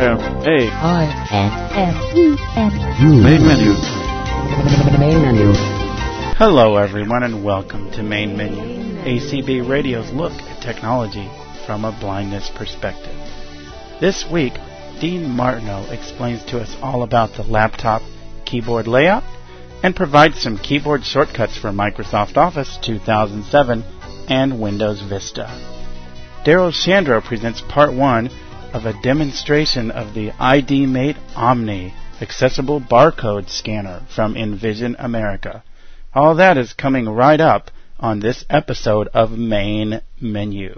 Main menu. Main menu. Hello everyone and welcome to Main Menu, ACB Radio's look at technology from a blindness perspective. This week, Dean Martineau explains to us all about the laptop keyboard layout and provides some keyboard shortcuts for Microsoft Office 2007 and Windows Vista. Daryl Shandro presents part 1 of a demonstration of the ID-Mate Omni accessible barcode scanner from Envision America. All that is coming right up on this episode of Main Menu.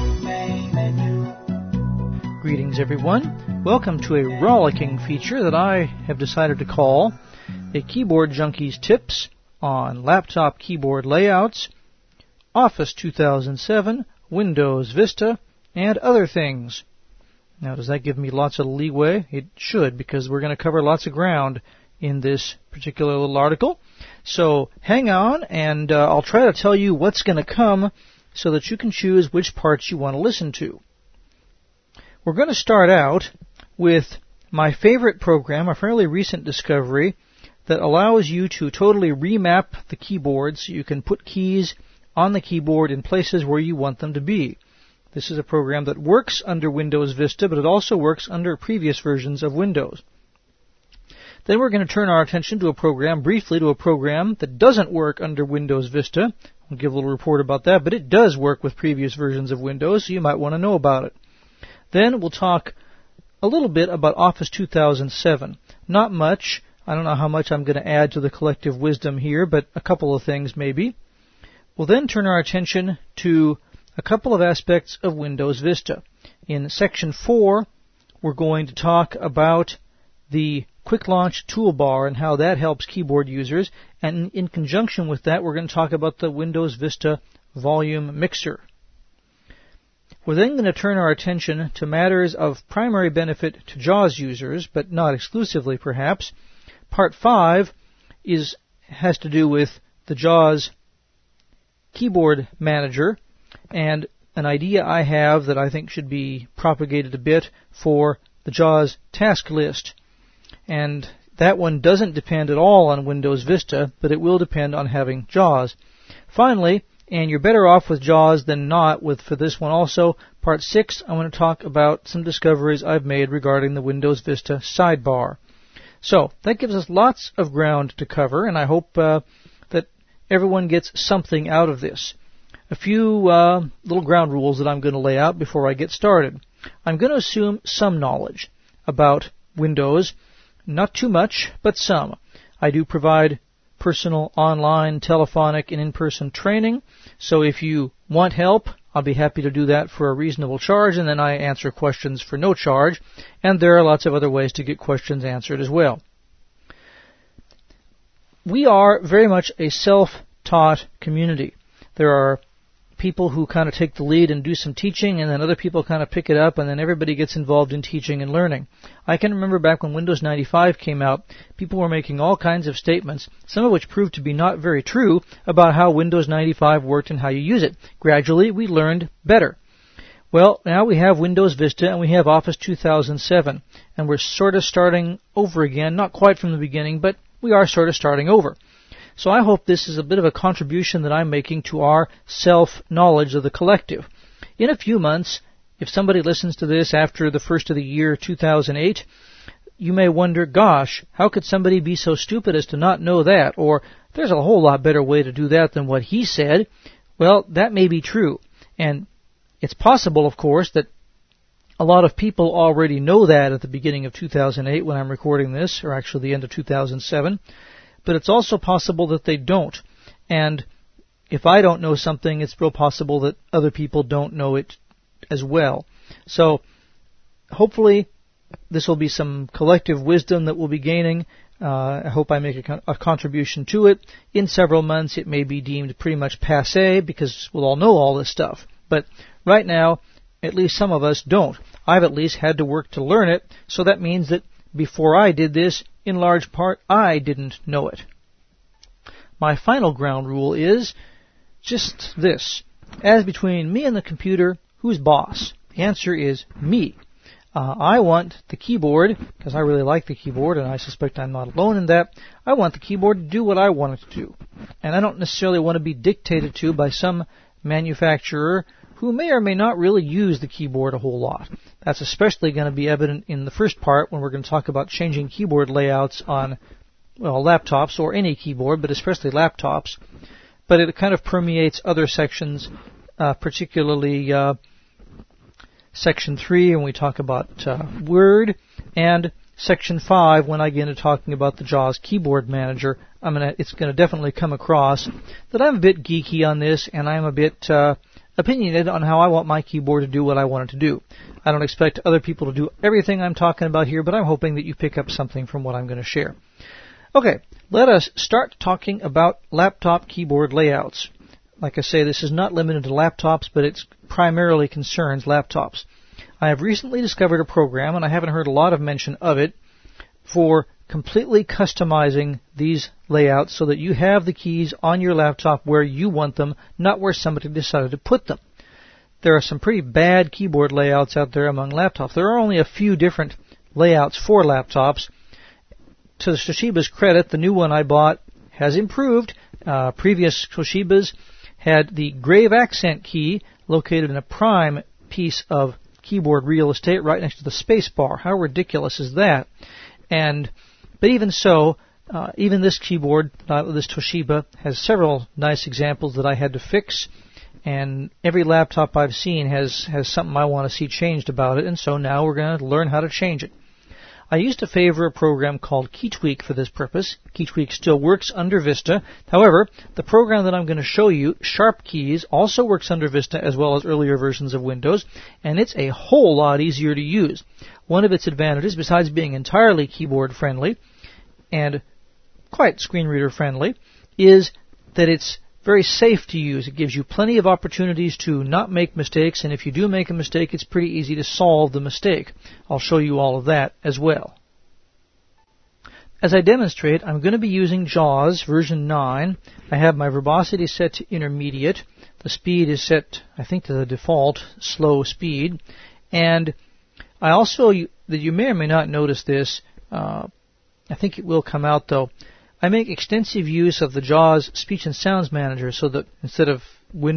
Greetings, everyone. Welcome to a rollicking feature that I have decided to call a Keyboard Junkie's Tips on Laptop Keyboard Layouts, Office 2007, Windows Vista, and other things. Now, does that give me lots of leeway? It should, because we're going to cover lots of ground in this particular little article. So hang on, and I'll try to tell you what's going to come so that you can choose which parts you want to listen to. We're going to start out with my favorite program, a fairly recent discovery, that allows you to totally remap the keyboard so you can put keys on the keyboard in places where you want them to be. This is a program that works under Windows Vista, but it also works under previous versions of Windows. Then we're going to turn our attention briefly to a program that doesn't work under Windows Vista. I'll give a little report about that, but it does work with previous versions of Windows, so you might want to know about it. Then we'll talk a little bit about Office 2007. Not much. I don't know how much I'm going to add to the collective wisdom here, but a couple of things maybe. We'll then turn our attention to a couple of aspects of Windows Vista. In Section 4, we're going to talk about the Quick Launch Toolbar and how that helps keyboard users. And in conjunction with that, we're going to talk about the Windows Vista Volume Mixer. We're then going to turn our attention to matters of primary benefit to JAWS users, but not exclusively perhaps. Part 5 has to do with the JAWS Keyboard Manager, and an idea I have that I think should be propagated a bit for the JAWS task list. And that one doesn't depend at all on Windows Vista, but it will depend on having JAWS. Finally, and you're better off with JAWS than not for this one also, Part 6, I want to talk about some discoveries I've made regarding the Windows Vista sidebar. So, that gives us lots of ground to cover, and I hope that everyone gets something out of this. A few little ground rules that I'm going to lay out before I get started. I'm going to assume some knowledge about Windows. Not too much, but some. I do provide personal online, telephonic, and in-person training. So if you want help, I'll be happy to do that for a reasonable charge, and then I answer questions for no charge. And there are lots of other ways to get questions answered as well. We are very much a self-taught community. There are people who kind of take the lead and do some teaching, and then other people kind of pick it up, and then everybody gets involved in teaching and learning. I can remember back when Windows 95 came out, people were making all kinds of statements, some of which proved to be not very true, about how Windows 95 worked and how you use it. Gradually, we learned better. Well, now we have Windows Vista and we have Office 2007, and we're sort of starting over again, not quite from the beginning, but we are sort of starting over. So I hope this is a bit of a contribution that I'm making to our self-knowledge of the collective. In a few months, if somebody listens to this after the first of the year 2008, you may wonder, gosh, how could somebody be so stupid as to not know that? Or, there's a whole lot better way to do that than what he said. Well, that may be true. And it's possible, of course, that a lot of people already know that at the beginning of 2008 when I'm recording this, or actually the end of 2007. But it's also possible that they don't. And if I don't know something, it's real possible that other people don't know it as well. So hopefully this will be some collective wisdom that we'll be gaining. I hope I make a contribution to it. In several months it may be deemed pretty much passé because we'll all know all this stuff. But right now, at least some of us don't. I've at least had to work to learn it, so that means that before I did this, in large part, I didn't know it. My final ground rule is just this. As between me and the computer, who's boss? The answer is me. I want the keyboard, because I really like the keyboard, and I suspect I'm not alone in that, I want the keyboard to do what I want it to do. And I don't necessarily want to be dictated to by some manufacturer who may or may not really use the keyboard a whole lot. That's especially going to be evident in the first part when we're going to talk about changing keyboard layouts on, well, laptops or any keyboard, but especially laptops. But it kind of permeates other sections, particularly Section 3 when we talk about Word, and Section 5 when I get into talking about the JAWS Keyboard Manager. It's going to definitely come across that I'm a bit geeky on this, and I'm a bit opinionated on how I want my keyboard to do what I want it to do. I don't expect other people to do everything I'm talking about here, but I'm hoping that you pick up something from what I'm going to share. Okay, let us start talking about laptop keyboard layouts. Like I say, this is not limited to laptops, but it primarily concerns laptops. I have recently discovered a program, and I haven't heard a lot of mention of it, for completely customizing these layouts so that you have the keys on your laptop where you want them, not where somebody decided to put them. There are some pretty bad keyboard layouts out there among laptops. There are only a few different layouts for laptops. To the Toshiba's credit, the new one I bought has improved. Previous Toshibas had the grave accent key located in a prime piece of keyboard real estate right next to the space bar. How ridiculous is that? But even so, even this keyboard, this Toshiba, has several nice examples that I had to fix, and every laptop I've seen has something I want to see changed about it, and so now we're going to learn how to change it. I used to favor a program called KeyTweak for this purpose. KeyTweak still works under Vista. However, the program that I'm going to show you, SharpKeys, also works under Vista as well as earlier versions of Windows, and it's a whole lot easier to use. One of its advantages, besides being entirely keyboard friendly and quite screen reader friendly, is that it's very safe to use. It gives you plenty of opportunities to not make mistakes, and if you do make a mistake, it's pretty easy to solve the mistake. I'll show you all of that as well. As I demonstrate, I'm going to be using JAWS version 9. I have my verbosity set to intermediate. The speed is set, I think, to the default slow speed. And I also, that you may or may not notice this, I think it will come out though, I make extensive use of the JAWS Speech and Sounds Manager so that instead of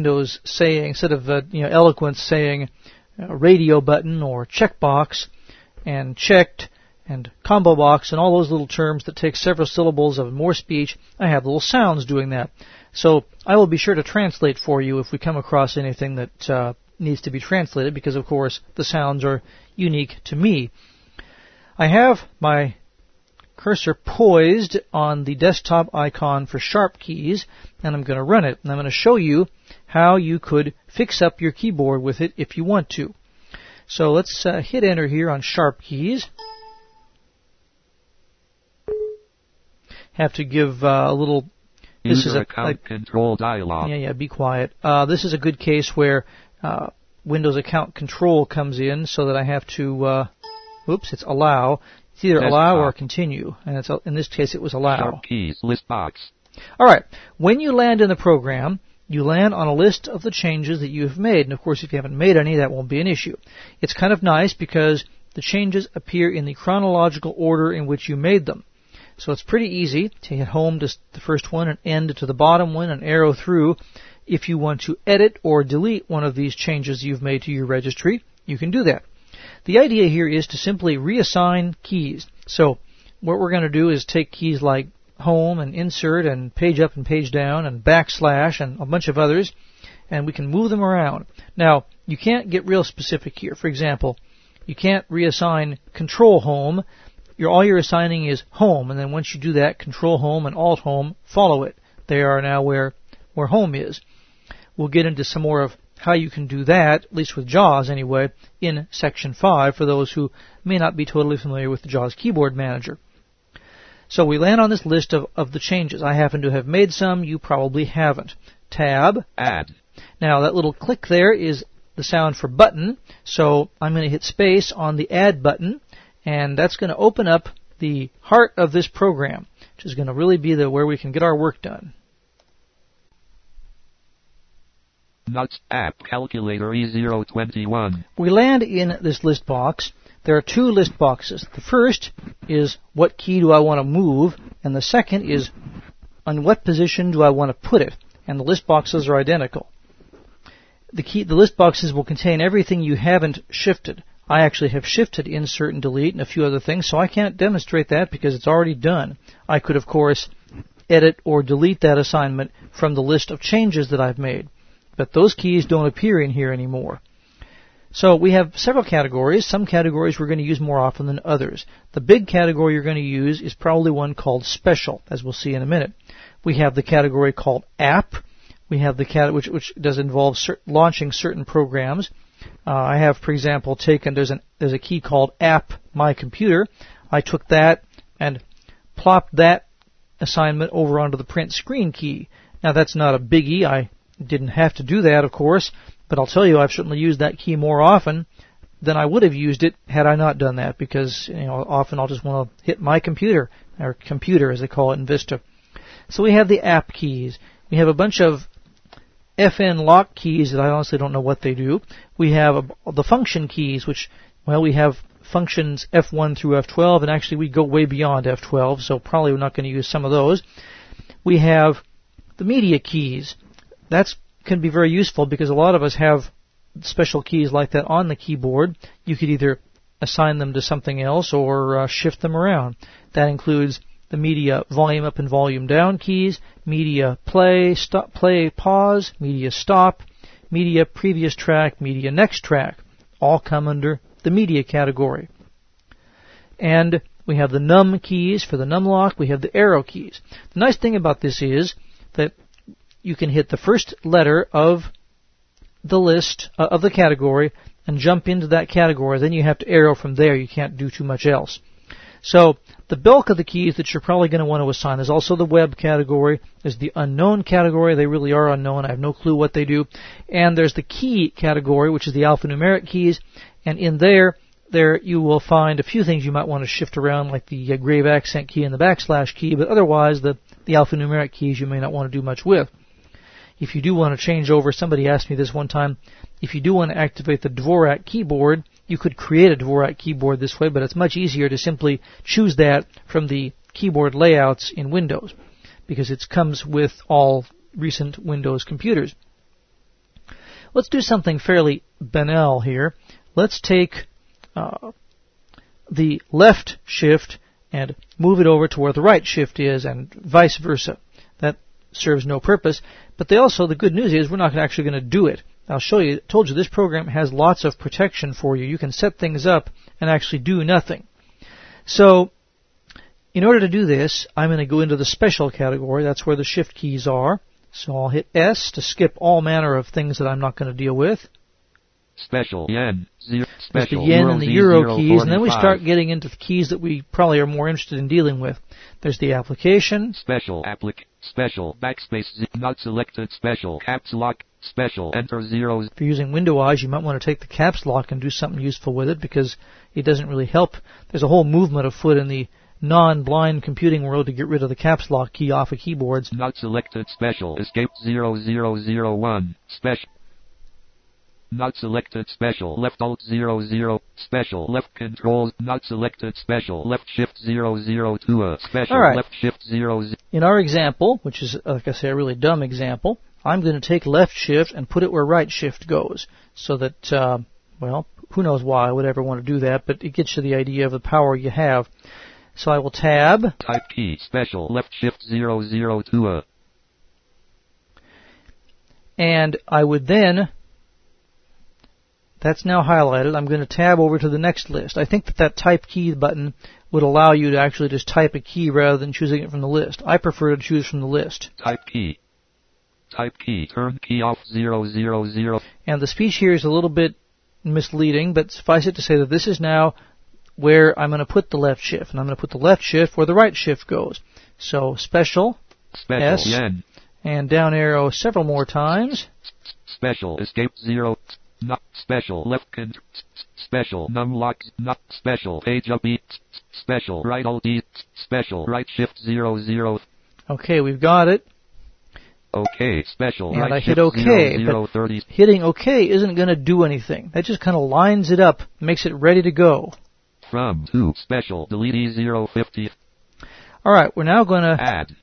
Eloquence saying radio button or checkbox and checked and combo box and all those little terms that take several syllables of more speech, I have little sounds doing that. So I will be sure to translate for you if we come across anything that needs to be translated, because of course the sounds are unique to me. I have my cursor poised on the desktop icon for SharpKeys, and I'm going to run it. And I'm going to show you how you could fix up your keyboard with it if you want to. So let's hit enter here on SharpKeys. Have to give a little... This is a account control dialog. Yeah, be quiet. This is a good case where Windows account control comes in, so that I have to... it's allow. It's either allow or continue, and in this case it was allow. SharpKeys list box. All right. When you land in the program, you land on a list of the changes that you have made, and of course if you haven't made any, that won't be an issue. It's kind of nice because the changes appear in the chronological order in which you made them. So it's pretty easy to hit home to the first one and end to the bottom one and arrow through. If you want to edit or delete one of these changes you've made to your registry, you can do that. The idea here is to simply reassign keys. So what we're going to do is take keys like home and insert and page up and page down and backslash and a bunch of others, and we can move them around. Now, you can't get real specific here. For example, you can't reassign control home. All you're assigning is home, and then once you do that, control home and alt home follow it. They are now where home is. We'll get into some more of how you can do that, at least with JAWS anyway, in Section 5 for those who may not be totally familiar with the JAWS Keyboard Manager. So we land on this list of the changes. I happen to have made some, you probably haven't. Tab. Add. Now that little click there is the sound for button, so I'm going to hit space on the add button, and that's going to open up the heart of this program, which is going to really be where we can get our work done. Nuts app calculator E021. We land in this list box. There are two list boxes. The first is what key do I want to move, and the second is on what position do I want to put it, and the list boxes are identical. The list boxes will contain everything you haven't shifted. I actually have shifted, insert, and delete, and a few other things, so I can't demonstrate that because it's already done. I could, of course, edit or delete that assignment from the list of changes that I've made, but those keys don't appear in here anymore. So we have several categories. Some categories we're going to use more often than others. The big category you're going to use is probably one called Special, as we'll see in a minute. We have the category called App. We have the category which does involve launching certain programs. I have, for example, there's a key called App My Computer. I took that and plopped that assignment over onto the print screen key. Now that's not a biggie. I didn't have to do that, of course, but I'll tell you I've certainly used that key more often than I would have used it had I not done that, because often I'll just want to hit My Computer, or Computer as they call it in Vista. So we have the App keys. We have a bunch of FN lock keys that I honestly don't know what they do. We have the function keys, which, well, we have functions F1 through F12, and actually we go way beyond F12, so probably we're not going to use some of those. We have the media keys. That can be very useful because a lot of us have special keys like that on the keyboard. You could either assign them to something else or shift them around. That includes the media volume up and volume down keys, media play, stop, play, pause, media stop, media previous track, media next track. All come under the media category. And we have the num keys for the num lock. We have the arrow keys. The nice thing about this is that you can hit the first letter of the list, of the category, and jump into that category. Then you have to arrow from there. You can't do too much else. So the bulk of the keys that you're probably going to want to assign is also the web category. There's the unknown category. They really are unknown. I have no clue what they do. And there's the key category, which is the alphanumeric keys. And in there you will find a few things you might want to shift around, like the grave accent key and the backslash key. But otherwise, the alphanumeric keys you may not want to do much with. If you do want to change over, somebody asked me this one time, if you do want to activate the Dvorak keyboard, you could create a Dvorak keyboard this way, but it's much easier to simply choose that from the keyboard layouts in Windows, because it comes with all recent Windows computers. Let's do something fairly banal here. Let's take the left shift and move it over to where the right shift is, and vice versa. That serves no purpose, but the good news is we're not actually going to do it. I'll show you. I told you this program has lots of protection for you. You can set things up and actually do nothing. So, in order to do this, I'm going to go into the special category. That's where the shift keys are. So I'll hit S to skip all manner of things that I'm not going to deal with. Special yen, There's the yen and the euro keys, and then we start getting into the keys that we probably are more interested in dealing with. There's the application. Special special backspace not selected, special caps lock, special enter zeros. If you're using Windows, you might want to take the caps lock and do something useful with it, because it doesn't really help. There's a whole movement afoot in the non-blind computing world to get rid of the caps lock key off of keyboards. Not selected, special escape 0001 special. Not selected, special left alt 00 special left controls not selected, special left shift 002 special right. Left shift 00. In our example, which is, like I say, a really dumb example, I'm going to take left shift and put it where right shift goes, so that, well, who knows why I would ever want to do that, but it gets you the idea of the power you have. So I will tab. Type key, special left shift 002. And I would then, that's now highlighted, I'm going to tab over to the next list. I think that type key button would allow you to actually just type a key rather than choosing it from the list. I prefer to choose from the list. Type key, turn key off 000. And the speech here is a little bit misleading, but suffice it to say that this is now where I'm going to put the left shift, and I'm going to put the left shift where the right shift goes. So special S, yen, and down arrow several more times. Special escape 0, not special left special num lock, not special page up E, special right alt E, special right shift 00. Okay, we've got it. OK, special and right I shift hit OK, 0030. but hitting OK isn't going to do anything. That just kind of lines it up, makes it ready to go. From 2 special delete E050. All right, we're now going to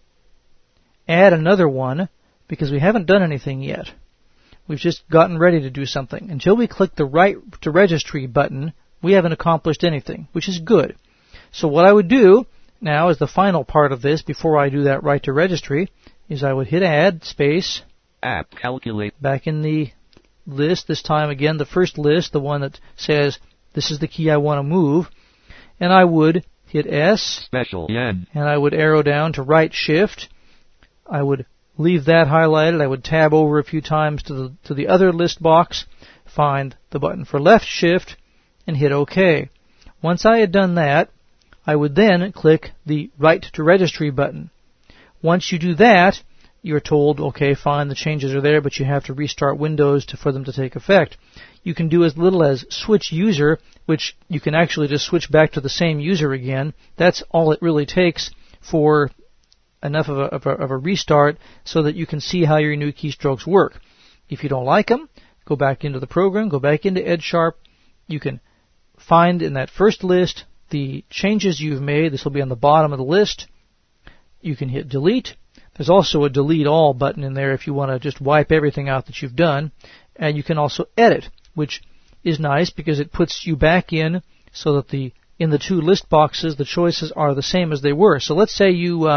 Add another one because we haven't done anything yet. We've just gotten ready to do something. Until we click the Write to Registry button, we haven't accomplished anything, which is good. So what I would do now is the final part of this before I do that Write to Registry is I would hit Add, space, App Calculate. back in the list, this time again the first list, the one that says this is the key I want to move, and I would hit S, Special N. and I would arrow down to Right Shift. I would leave that highlighted. I would tab over a few times to the other list box, find the button for Left Shift, and hit OK. Once I had done that, I would then click the Write to Registry button. Once you do that, you're told, okay, fine, the changes are there, but you have to restart Windows for them to take effect. You can do as little as switch user, which you can actually just switch back to the same user again. That's all it really takes for enough of a restart so that you can see how your new keystrokes work. If you don't like them, go back into the program, go back into Ed Sharp. You can find in that first list the changes you've made. This will be on the bottom of the list. You can hit delete. There's also a delete all button in there if you want to just wipe everything out that you've done. And you can also edit, which is nice because it puts you back in so that in the two list boxes the choices are the same as they were. So let's say you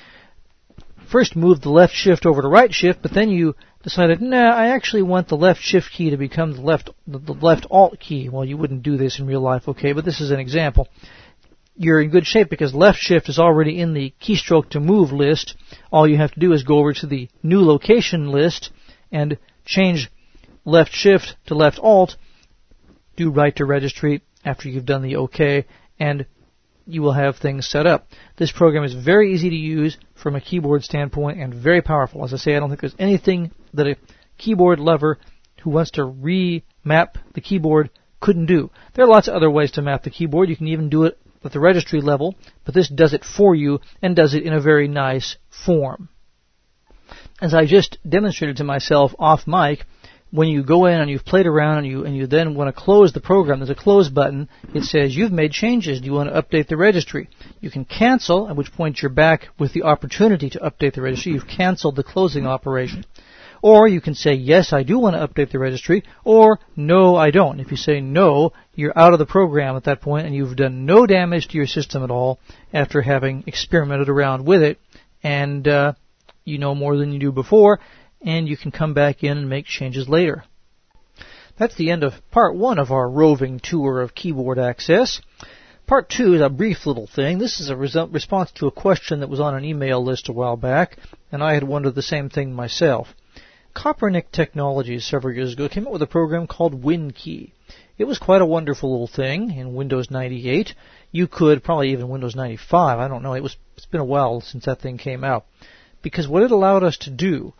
first moved the left shift over to right shift, but then you decided, nah, I actually want the left shift key to become the left alt key. Well, you wouldn't do this in real life, okay, but this is an example. You're in good shape because left shift is already in the keystroke to move list. All you have to do is go over to the new location list and change left shift to left alt, do Write to Registry after you've done the OK, and you will have things set up. This program is very easy to use from a keyboard standpoint and very powerful. As I say, I don't think there's anything that a keyboard lover who wants to remap the keyboard couldn't do. There are lots of other ways to map the keyboard. You can even do it at the registry level, but this does it for you and does it in a very nice form. As I just demonstrated to myself off mic, when you go in and you've played around and you then want to close the program, there's a close button. It says you've made changes. Do you want to update the registry? You can cancel, at which point you're back with the opportunity to update the registry. You've canceled the closing operation. Or you can say, yes, I do want to update the registry, or no, I don't. If you say no, you're out of the program at that point and you've done no damage to your system at all after having experimented around with it, and you know more than you do before, and you can come back in and make changes later. That's the end of part one of our roving tour of keyboard access. Part two is a brief little thing. This is a response to a question that was on an email list a while back, and I had wondered the same thing myself. Kopernik Technologies several years ago came up with a program called WinKey. It was quite a wonderful little thing in Windows 98. You could, probably even Windows 95, I don't know, it's been a while since that thing came out. Because what it allowed us to do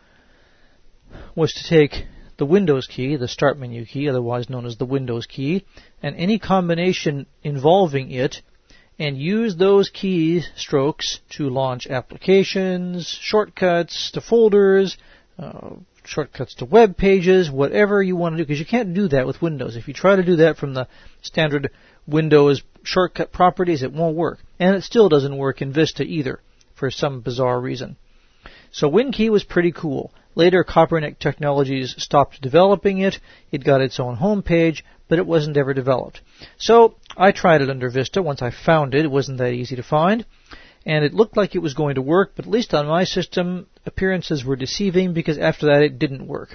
was to take the Windows key, the Start menu key, otherwise known as the Windows key, and any combination involving it, and use those key strokes to launch applications, shortcuts to folders, shortcuts to web pages, whatever you want to do, because you can't do that with Windows. If you try to do that from the standard Windows shortcut properties, it won't work. And it still doesn't work in Vista either, for some bizarre reason. So WinKey was pretty cool. Later, Kopernik Technologies stopped developing it. It got its own homepage, but it wasn't ever developed. So I tried it under Vista. Once I found it, it wasn't that easy to find. And it looked like it was going to work, but at least on my system, appearances were deceiving because after that it didn't work.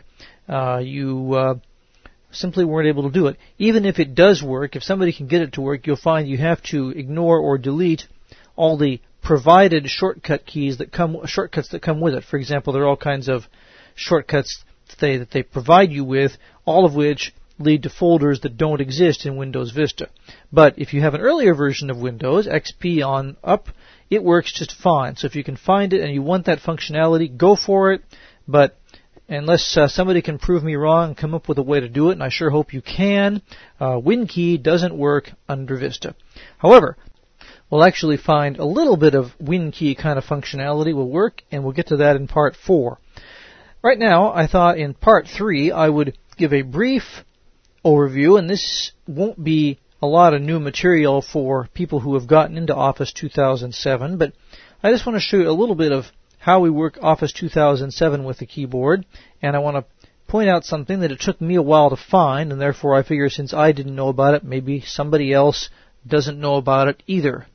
You simply weren't able to do it. Even if it does work, if somebody can get it to work, you'll find you have to ignore or delete all the provided shortcuts that come with it. For example, there are all kinds of shortcuts that they provide you with, all of which lead to folders that don't exist in Windows Vista. But if you have an earlier version of Windows, XP on up, it works just fine. So if you can find it and you want that functionality, go for it. But unless somebody can prove me wrong and come up with a way to do it, and I sure hope you can, WinKey doesn't work under Vista. However, we'll actually find a little bit of WinKey kind of functionality will work, and we'll get to that in part 4. Right now, I thought in part 3 I would give a brief overview, and this won't be a lot of new material for people who have gotten into Office 2007, but I just want to show you a little bit of how we work Office 2007 with the keyboard, and I want to point out something that it took me a while to find, and therefore I figure since I didn't know about it, maybe somebody else doesn't know about it either.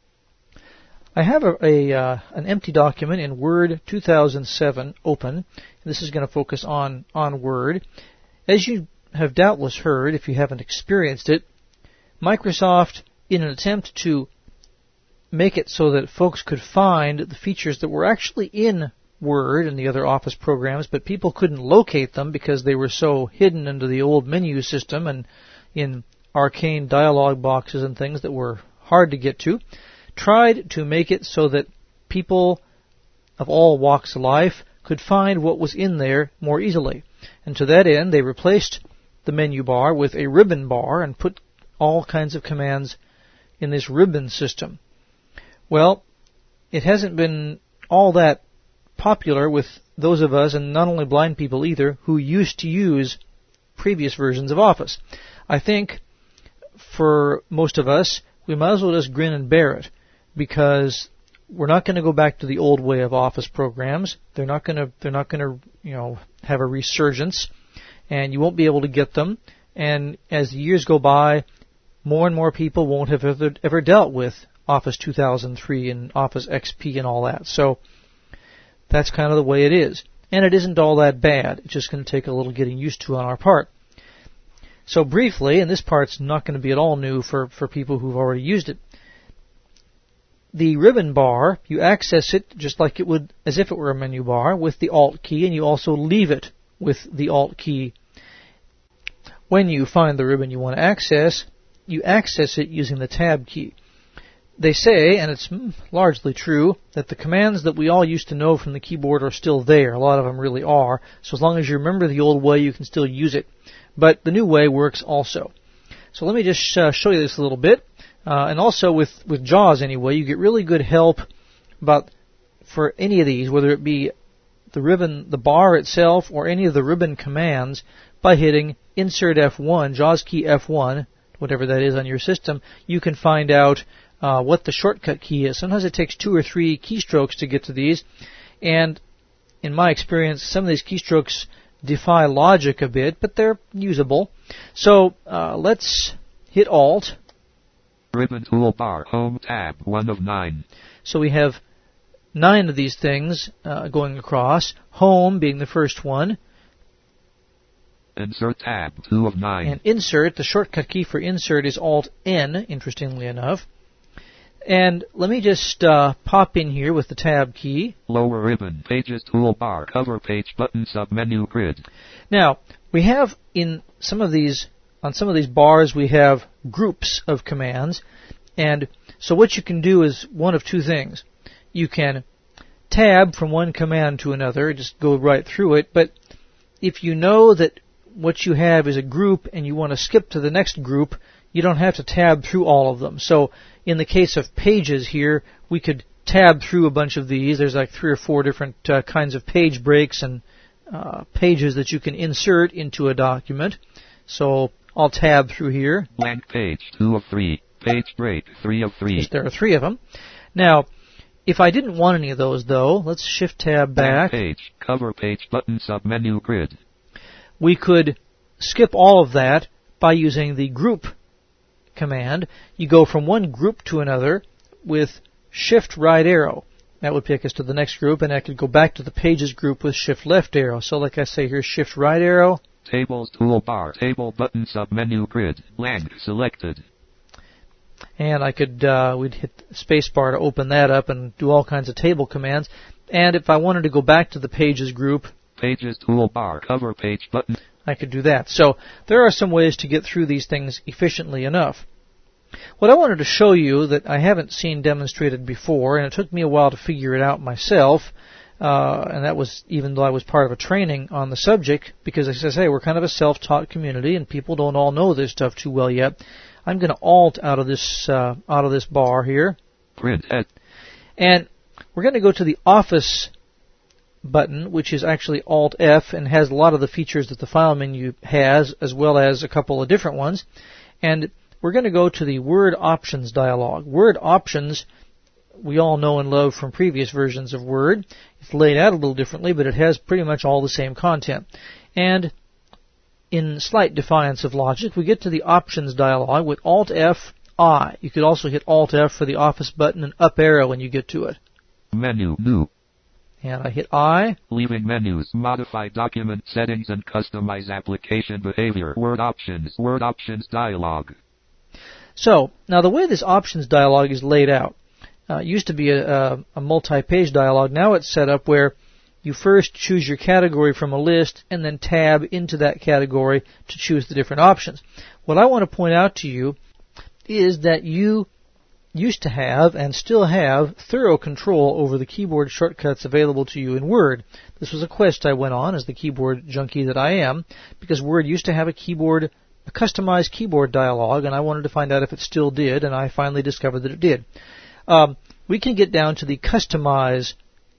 I have an empty document in Word 2007 open. This is going to focus on Word. As you have doubtless heard, if you haven't experienced it, Microsoft, in an attempt to make it so that folks could find the features that were actually in Word and the other Office programs, but people couldn't locate them because they were so hidden under the old menu system and in arcane dialog boxes and things that were hard to get to, tried to make it so that people of all walks of life could find what was in there more easily. And to that end, they replaced the menu bar with a ribbon bar and put all kinds of commands in this ribbon system. Well, it hasn't been all that popular with those of us, and not only blind people either, who used to use previous versions of Office. I think for most of us, we might as well just grin and bear it, because we're not going to go back to the old way of Office programs. They're not going to have a resurgence, and you won't be able to get them. And as the years go by, more and more people won't have ever dealt with Office 2003 and Office XP and all that. So that's kind of the way it is. And it isn't all that bad. It's just going to take a little getting used to on our part. So briefly, and this part's not going to be at all new for people who've already used it, the ribbon bar, you access it just like it would, as if it were a menu bar, with the Alt key, and you also leave it with the Alt key. When you find the ribbon you want to access, you access it using the Tab key. They say, and it's largely true, that the commands that we all used to know from the keyboard are still there. A lot of them really are. So as long as you remember the old way, you can still use it. But the new way works also. So let me just show you this a little bit. And also with JAWS anyway, you get really good help for any of these, whether it be the ribbon, the bar itself, or any of the ribbon commands, by hitting Insert F1, JAWS key F1, whatever that is on your system. You can find out what the shortcut key is. Sometimes it takes 2 or 3 keystrokes to get to these, and in my experience, some of these keystrokes defy logic a bit, but they're usable. So let's hit Alt. Ribbon toolbar, Home tab, 1 of 9. So we have 9 of these things going across. Home being the first one. Insert tab, 2 of 9. And Insert, the shortcut key for Insert is Alt-N, interestingly enough. And let me just pop in here with the Tab key. Lower ribbon, Pages toolbar, Cover page button, submenu grid. Now, we have on some of these bars, we have groups of commands. And so what you can do is one of 2 things. You can tab from one command to another, just go right through it. But if you know that what you have is a group and you want to skip to the next group, you don't have to tab through all of them. So in the case of pages here, we could tab through a bunch of these. There's like 3 or 4 different kinds of page breaks and pages that you can insert into a document. So I'll tab through here. Blank page, 2 of 3. Page break, 3 of 3. There are 3 of them. Now, if I didn't want any of those, though, let's Shift Tab back. Blank page, Cover page button, submenu grid. We could skip all of that by using the Group command. You go from one group to another with Shift right arrow. That would take us to the next group, and I could go back to the Pages group with Shift left arrow. So like I say, here's Shift right arrow. Tables toolbar, Table button, submenu grid, blank selected. And I could, we'd hit spacebar to open that up and do all kinds of table commands. And if I wanted to go back to the Pages group, Pages toolbar, Cover page button, I could do that. So there are some ways to get through these things efficiently enough. What I wanted to show you that I haven't seen demonstrated before, and it took me a while to figure it out myself, and that was even though I was part of a training on the subject, because as I say, we're kind of a self-taught community, and people don't all know this stuff too well yet. I'm going to Alt out of this bar here, Print head, and we're going to go to the Office button, which is actually Alt F and has a lot of the features that the file menu has, as well as a couple of different ones. And we're going to go to the Word Options dialog. Word Options, we all know and love from previous versions of Word. It's laid out a little differently, but it has pretty much all the same content. And in slight defiance of logic, we get to the Options dialog with Alt-F-I. You could also hit Alt-F for the Office button and up arrow when you get to it. Menu, new. And I hit I. Leaving menus, modify document settings and customize application behavior. Word Options dialog. So, now the way this Options dialog is laid out, used to be a multi-page dialog. Now it's set up where you first choose your category from a list and then tab into that category to choose the different options. What I want to point out to you is that you used to have and still have thorough control over the keyboard shortcuts available to you in Word. This was a quest I went on as the keyboard junkie that I am, because Word used to have a customized keyboard dialog, and I wanted to find out if it still did, and I finally discovered that it did. We can get down to the Customize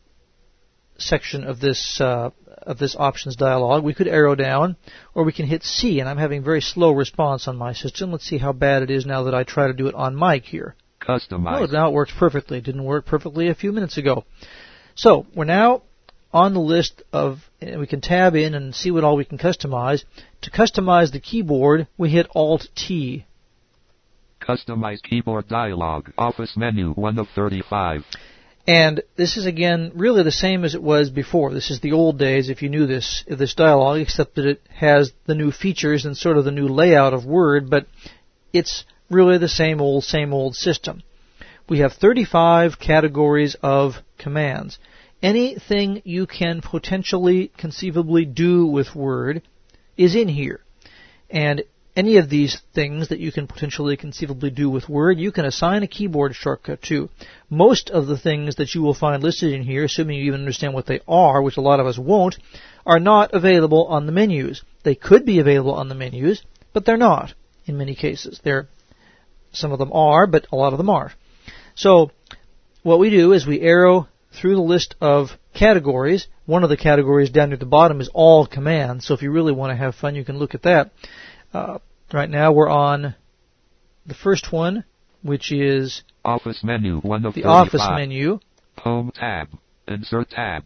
section of this Options dialog. We could arrow down, or we can hit C, and I'm having very slow response on my system. Let's see how bad it is now that I try to do it on mic here. Customize. Oh, now it works perfectly. It didn't work perfectly a few minutes ago. So, we're now on the list of, and we can tab in and see what all we can customize. To customize the keyboard, we hit Alt-T. Customize keyboard dialog. Office menu, 1 of 35. And this is, again, really the same as it was before. This is the old days, if you knew this dialog, except that it has the new features and sort of the new layout of Word, but it's really the same old system. We have 35 categories of commands. Anything you can potentially, conceivably do with Word is in here. And any of these things that you can potentially conceivably do with Word, you can assign a keyboard shortcut to. Most of the things that you will find listed in here, assuming you even understand what they are, which a lot of us won't, are not available on the menus. They could be available on the menus, but they're not in many cases. Some of them are, but a lot of them aren't. So what we do is we arrow through the list of categories. One of the categories down near the bottom is all commands, so if you really want to have fun, you can look at that. Right now we're on the first one, which is Office menu, 1 of 35. The Office menu. Home tab. Insert tab.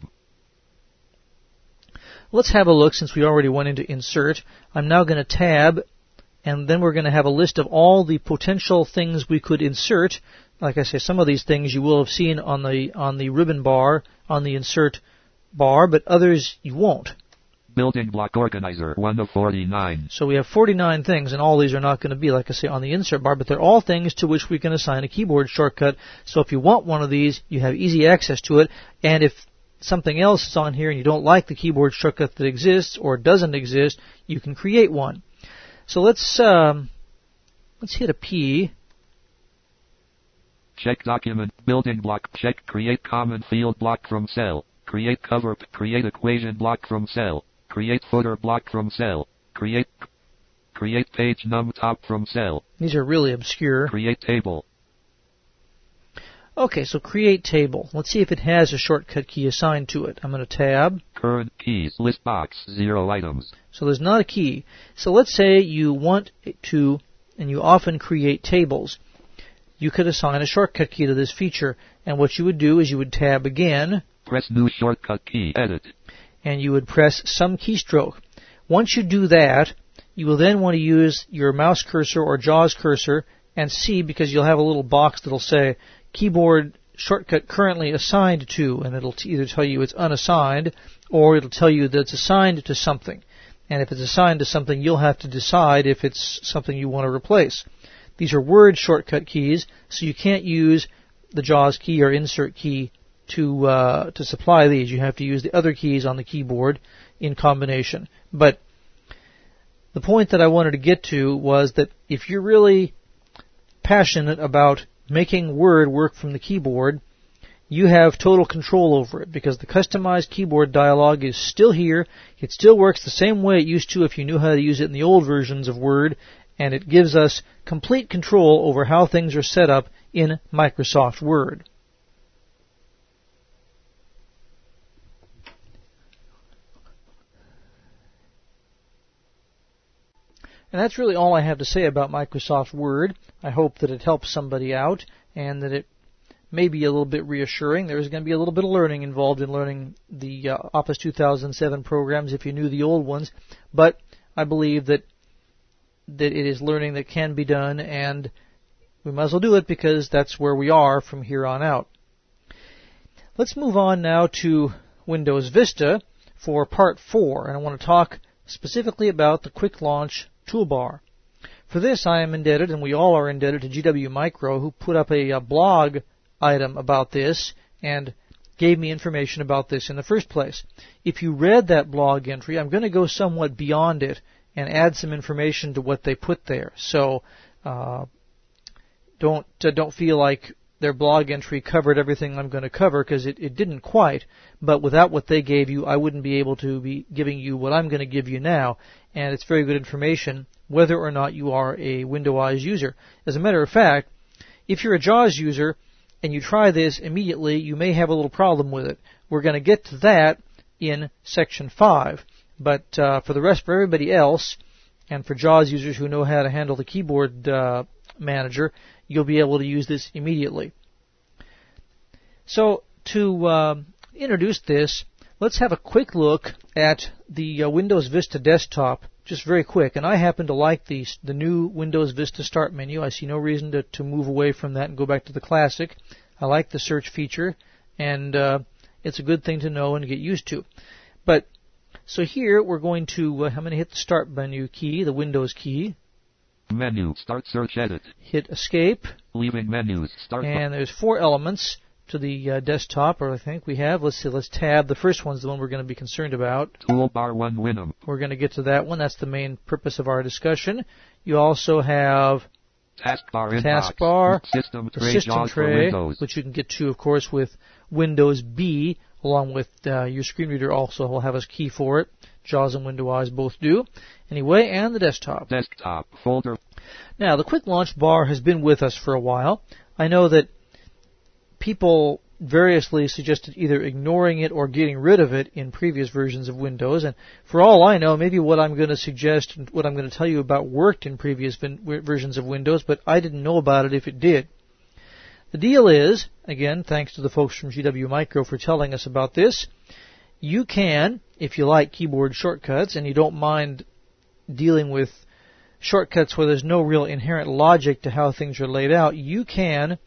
Let's have a look since we already went into Insert. I'm now going to tab, and then we're going to have a list of all the potential things we could insert. Like I say, some of these things you will have seen on the ribbon bar, on the Insert bar, but others you won't. Building block organizer, 1 of 49. So we have 49 things, and all these are not going to be, like I say, on the insert bar, but they're all things to which we can assign a keyboard shortcut. So if you want one of these, you have easy access to it, and if something else is on here and you don't like the keyboard shortcut that exists or doesn't exist, you can create one. So let's hit a P. Check document, building block, check, create common field block from cell, create cover, create equation block from cell. Create footer block from cell. Create page num top from cell. These are really obscure. Create table. Okay, so create table. Let's see if it has a shortcut key assigned to it. I'm going to tab. Current keys, list box, 0 items. So there's not a key. So let's say you want to, and you often create tables. You could assign a shortcut key to this feature. And what you would do is you would tab again. Press new shortcut key, edit. And you would press some keystroke. Once you do that, you will then want to use your mouse cursor or JAWS cursor and see, because you'll have a little box that'll say keyboard shortcut currently assigned to, and it'll either tell you it's unassigned or it'll tell you that it's assigned to something. And if it's assigned to something, you'll have to decide if it's something you want to replace. These are word shortcut keys, so you can't use the JAWS key or insert key to supply these. You have to use the other keys on the keyboard in combination. But the point that I wanted to get to was that if you're really passionate about making Word work from the keyboard, you have total control over it, because the customized keyboard dialog is still here. It still works the same way it used to if you knew how to use it in the old versions of Word, and it gives us complete control over how things are set up in Microsoft Word. And that's really all I have to say about Microsoft Word. I hope that it helps somebody out and that it may be a little bit reassuring. There's going to be a little bit of learning involved in learning the Office 2007 programs if you knew the old ones, but I believe that it is learning that can be done, and we might as well do it because that's where we are from here on out. Let's move on now to Windows Vista for Part 4, and I want to talk specifically about the Quick Launch Toolbar. For this, I am indebted, and we all are indebted, to GW Micro, who put up a blog item about this and gave me information about this in the first place. If you read that blog entry, I'm going to go somewhat beyond it and add some information to what they put there. So don't feel like their blog entry covered everything I'm going to cover, because it didn't quite. But without what they gave you, I wouldn't be able to be giving you what I'm going to give you now. And it's very good information, whether or not you are a Windows user. As a matter of fact, if you're a JAWS user and you try this immediately, you may have a little problem with it. We're going to get to that in Section 5. But for everybody else, and for JAWS users who know how to handle the keyboard manager, you'll be able to use this immediately. So to introduce this, let's have a quick look at the Windows Vista desktop, just very quick. And I happen to like the new Windows Vista Start menu. I see no reason to move away from that and go back to the Classic. I like the search feature, and it's a good thing to know and get used to. So here we're going to, I'm going to hit the Start menu key, the Windows key. Menu, Start Search Edit. Hit Escape. Leaving menus, Start. And there's 4 elements to the desktop, or I think we have. Let's see, let's tab. The first one's the one we're going to be concerned about. Toolbar 1 Winum. We're going to get to that one. That's the main purpose of our discussion. You also have Taskbar, System the Tray, System JAWS for Tray, Windows. which you can get to, of course, with Windows B, along with your screen reader also will have a key for it. JAWS and Windows both do. Anyway, and the desktop. Desktop folder. Now, the Quick Launch bar has been with us for a while. I know that people variously suggested either ignoring it or getting rid of it in previous versions of Windows, and for all I know, maybe what I'm going to suggest and what I'm going to tell you about worked in previous versions of Windows, but I didn't know about it if it did. The deal is, again, thanks to the folks from GW Micro for telling us about this, you can, if you like keyboard shortcuts and you don't mind dealing with shortcuts where there's no real inherent logic to how things are laid out, you can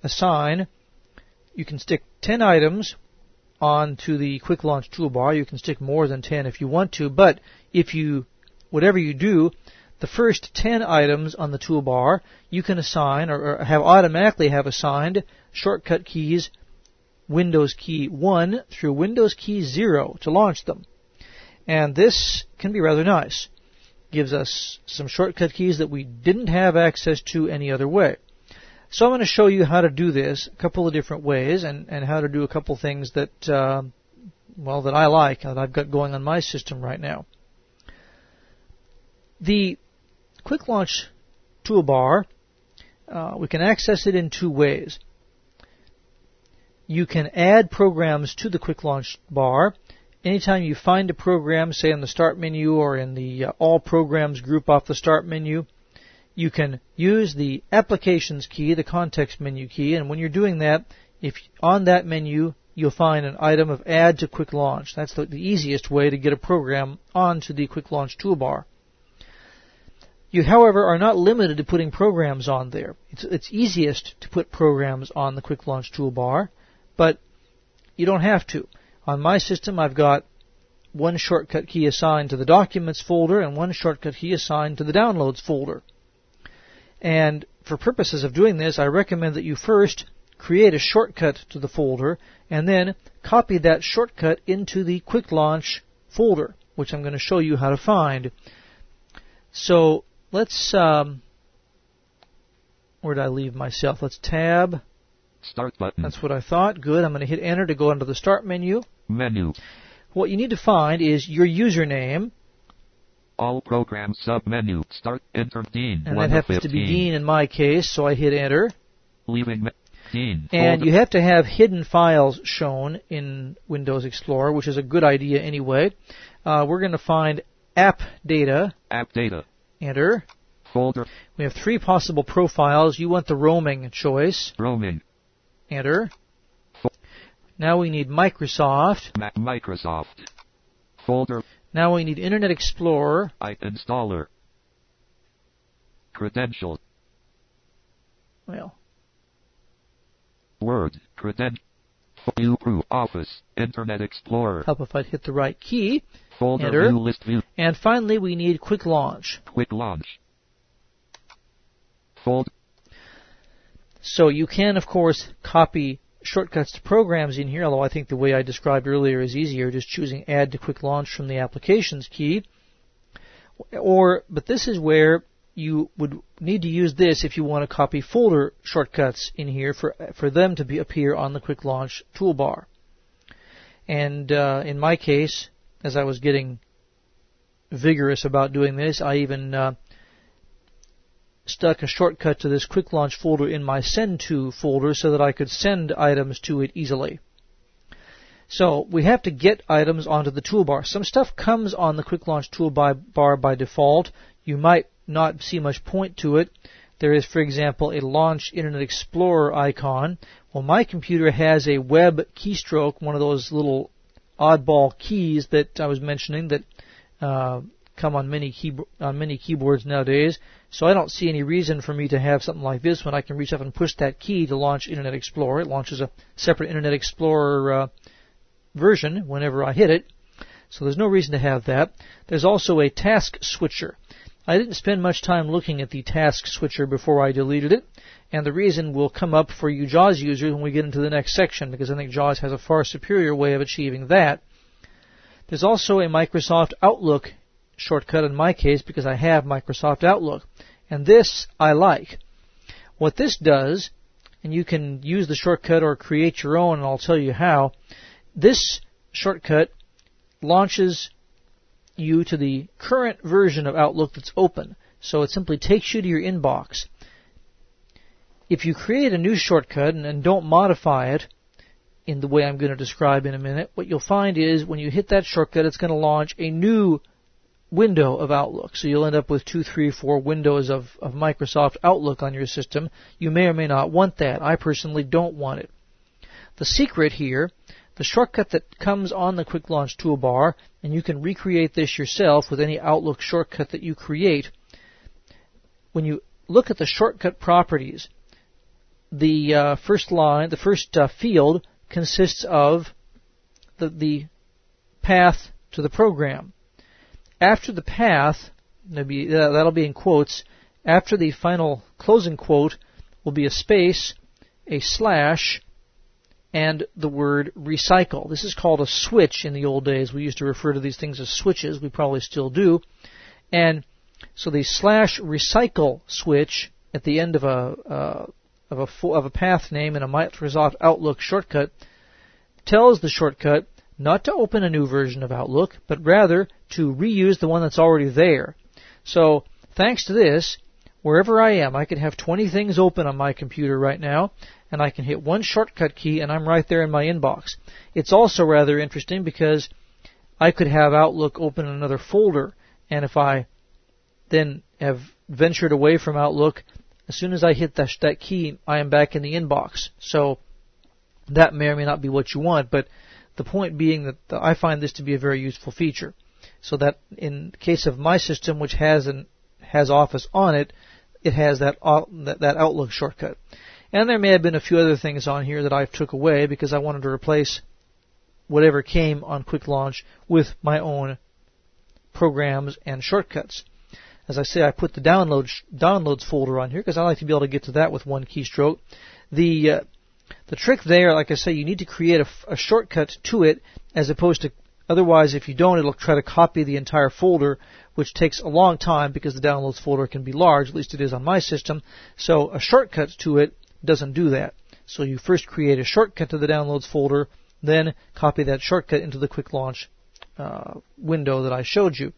stick 10 items onto the Quick Launch toolbar. You can stick more than 10 if you want to, but whatever you do, the first 10 items on the toolbar, you can assign or automatically have assigned shortcut keys Windows key 1 through Windows key 0 to launch them. And this can be rather nice. Gives us some shortcut keys that we didn't have access to any other way. So I'm going to show you how to do this a couple of different ways and how to do a couple things that I like, that I've got going on my system right now. The Quick Launch toolbar, we can access it in 2 ways. You can add programs to the Quick Launch bar. Anytime you find a program, say in the Start menu or in the All Programs group off the Start menu, you can use the Applications key, the Context menu key, and when you're doing that, if on that menu you'll find an item of Add to Quick Launch. That's the easiest way to get a program onto the Quick Launch toolbar. You, however, are not limited to putting programs on there. It's easiest to put programs on the Quick Launch toolbar, but you don't have to. On my system, I've got one shortcut key assigned to the Documents folder and one shortcut key assigned to the Downloads folder. And for purposes of doing this, I recommend that you first create a shortcut to the folder and then copy that shortcut into the Quick Launch folder, which I'm going to show you how to find. So let's, where did I leave myself? Let's tab. Start button. That's what I thought. Good. I'm going to hit Enter to go into the Start menu. Menu. What you need to find is your username. All Programs sub-menu. Start. Enter Dean. And that happens to be Dean in my case, so I hit Enter. Leaving Dean. And folder. you have to have hidden files shown in Windows Explorer, which is a good idea anyway. We're going to find App Data. App Data. Enter. Folder. We have 3 possible profiles. You want the roaming choice. Roaming. Enter. Now we need Microsoft. Microsoft. Folder. Now we need Internet Explorer. Installer. Credential. Well, Word. View Crew. Office. Internet Explorer. help if I'd hit the right key. Folder. Enter. View list view. And finally, we need Quick Launch. Quick launch. Folder. So you can, of course, copy shortcuts to programs in here, although I think the way I described earlier is easier, just choosing Add to Quick Launch from the Applications key. But this is where you would need to use this if you want to copy folder shortcuts in here for them to appear on the Quick Launch toolbar. And in my case, as I was getting vigorous about doing this, I even stuck a shortcut to this Quick Launch folder in my Send To folder so that I could send items to it easily. So we have to get items onto the toolbar. Some stuff comes on the Quick Launch toolbar by default. You might not see much point to it. There is, for example, a Launch Internet Explorer icon. Well, my computer has a web keystroke, one of those little oddball keys that I was mentioning that come on many keyboards nowadays. So I don't see any reason for me to have something like this when I can reach up and push that key to launch Internet Explorer. It launches a separate Internet Explorer version whenever I hit it. So there's no reason to have that. There's also a task switcher. I didn't spend much time looking at the task switcher before I deleted it, and the reason will come up for you JAWS users when we get into the next section, because I think JAWS has a far superior way of achieving that. There's also a Microsoft Outlook shortcut in my case because I have Microsoft Outlook, and this I like. What this does, and you can use the shortcut or create your own, and I'll tell you how, this shortcut launches you to the current version of Outlook that's open. So it simply takes you to your inbox. If you create a new shortcut and don't modify it in the way I'm going to describe in a minute, what you'll find is when you hit that shortcut, it's going to launch a new window of Outlook. So you'll end up with 2, 3, 4 windows of Microsoft Outlook on your system. You may or may not want that. I personally don't want it. The secret here, the shortcut that comes on the Quick Launch toolbar, and you can recreate this yourself with any Outlook shortcut that you create. When you look at the shortcut properties, the first field consists of the path to the program. After the path, that'll be in quotes, after the final closing quote will be a space, a slash, and the word recycle. This is called a switch in the old days. We used to refer to these things as switches. We probably still do. And so the slash recycle switch at the end of a path name in a Microsoft Outlook shortcut tells the shortcut not to open a new version of Outlook, but rather to reuse the one that's already there. So thanks to this, wherever I am, I could have 20 things open on my computer right now, and I can hit one shortcut key and I'm right there in my inbox. It's also rather interesting because I could have Outlook open in another folder, and if I then have ventured away from Outlook, as soon as I hit that key, I am back in the inbox. So that may or may not be what you want, but the point being that I find this to be a very useful feature. So that in the case of my system, which has Office on it, it has that Outlook shortcut. And there may have been a few other things on here that I took away because I wanted to replace whatever came on Quick Launch with my own programs and shortcuts. As I say, I put the downloads folder on here because I like to be able to get to that with one keystroke. The trick there, like I say, you need to create a shortcut to it, as opposed to, otherwise if you don't, it'll try to copy the entire folder, which takes a long time because the downloads folder can be large, at least it is on my system. So a shortcut to it doesn't do that. So you first create a shortcut to the downloads folder, then copy that shortcut into the Quick Launch window that I showed you.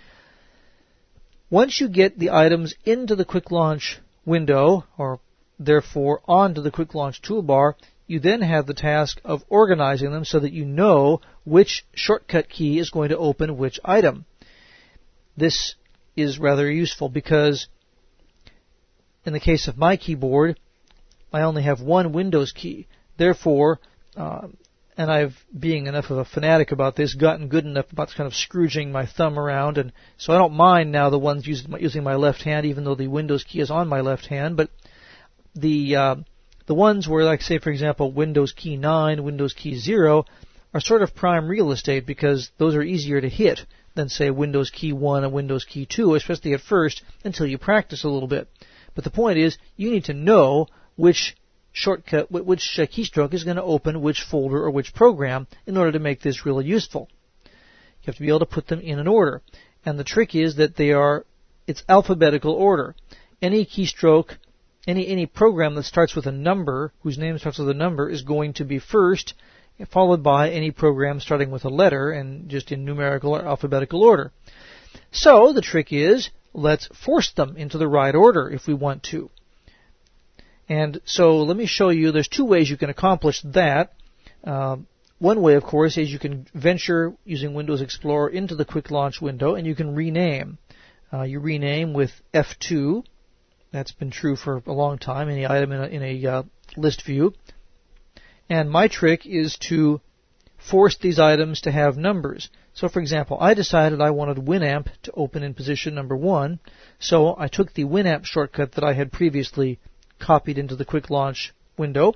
Once you get the items into the Quick Launch window, or therefore onto the Quick Launch toolbar, you then have the task of organizing them so that you know which shortcut key is going to open which item. This is rather useful because in the case of my keyboard, I only have one Windows key. Therefore, and I've, being enough of a fanatic about this, gotten good enough about kind of scrooging my thumb around, and so I don't mind now the ones using my left hand, even though the Windows key is on my left hand. But the ones where, like, say, for example, Windows key 9, Windows key 0, are sort of prime real estate because those are easier to hit than, say, Windows key 1 and Windows key 2, especially at first, until you practice a little bit. But the point is, you need to know which shortcut, which keystroke is going to open which folder or which program in order to make this really useful. You have to be able to put them in an order. And the trick is that it's alphabetical order. Any keystroke, any program that starts with a number, whose name starts with a number, is going to be first, followed by any program starting with a letter, and just in numerical or alphabetical order. So the trick is, let's force them into the right order if we want to. And so let me show you, there's two ways you can accomplish that. One way, of course, is you can venture using Windows Explorer into the Quick Launch window, and you can rename. You rename with F2. That's been true for a long time, any item in a list view. And my trick is to force these items to have numbers. So, for example, I decided I wanted Winamp to open in position number 1, so I took the Winamp shortcut that I had previously copied into the Quick Launch window,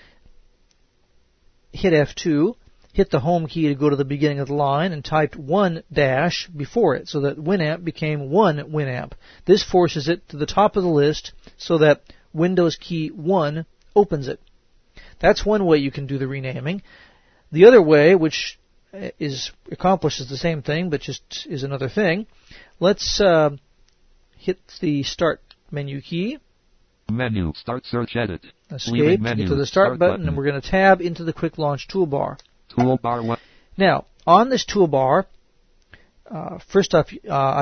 hit F2, hit the home key to go to the beginning of the line, and typed 1 dash before it, so that Winamp became 1 Winamp. This forces it to the top of the list so that Windows key 1 opens it. That's one way you can do the renaming. The other way, which accomplishes the same thing, but just is another thing, let's hit the Start menu key. Menu, Start Search Edit. Escape, menu, to the Start button, and we're going to tab into the Quick Launch toolbar. Toolbar 1. Now, on this toolbar, first up,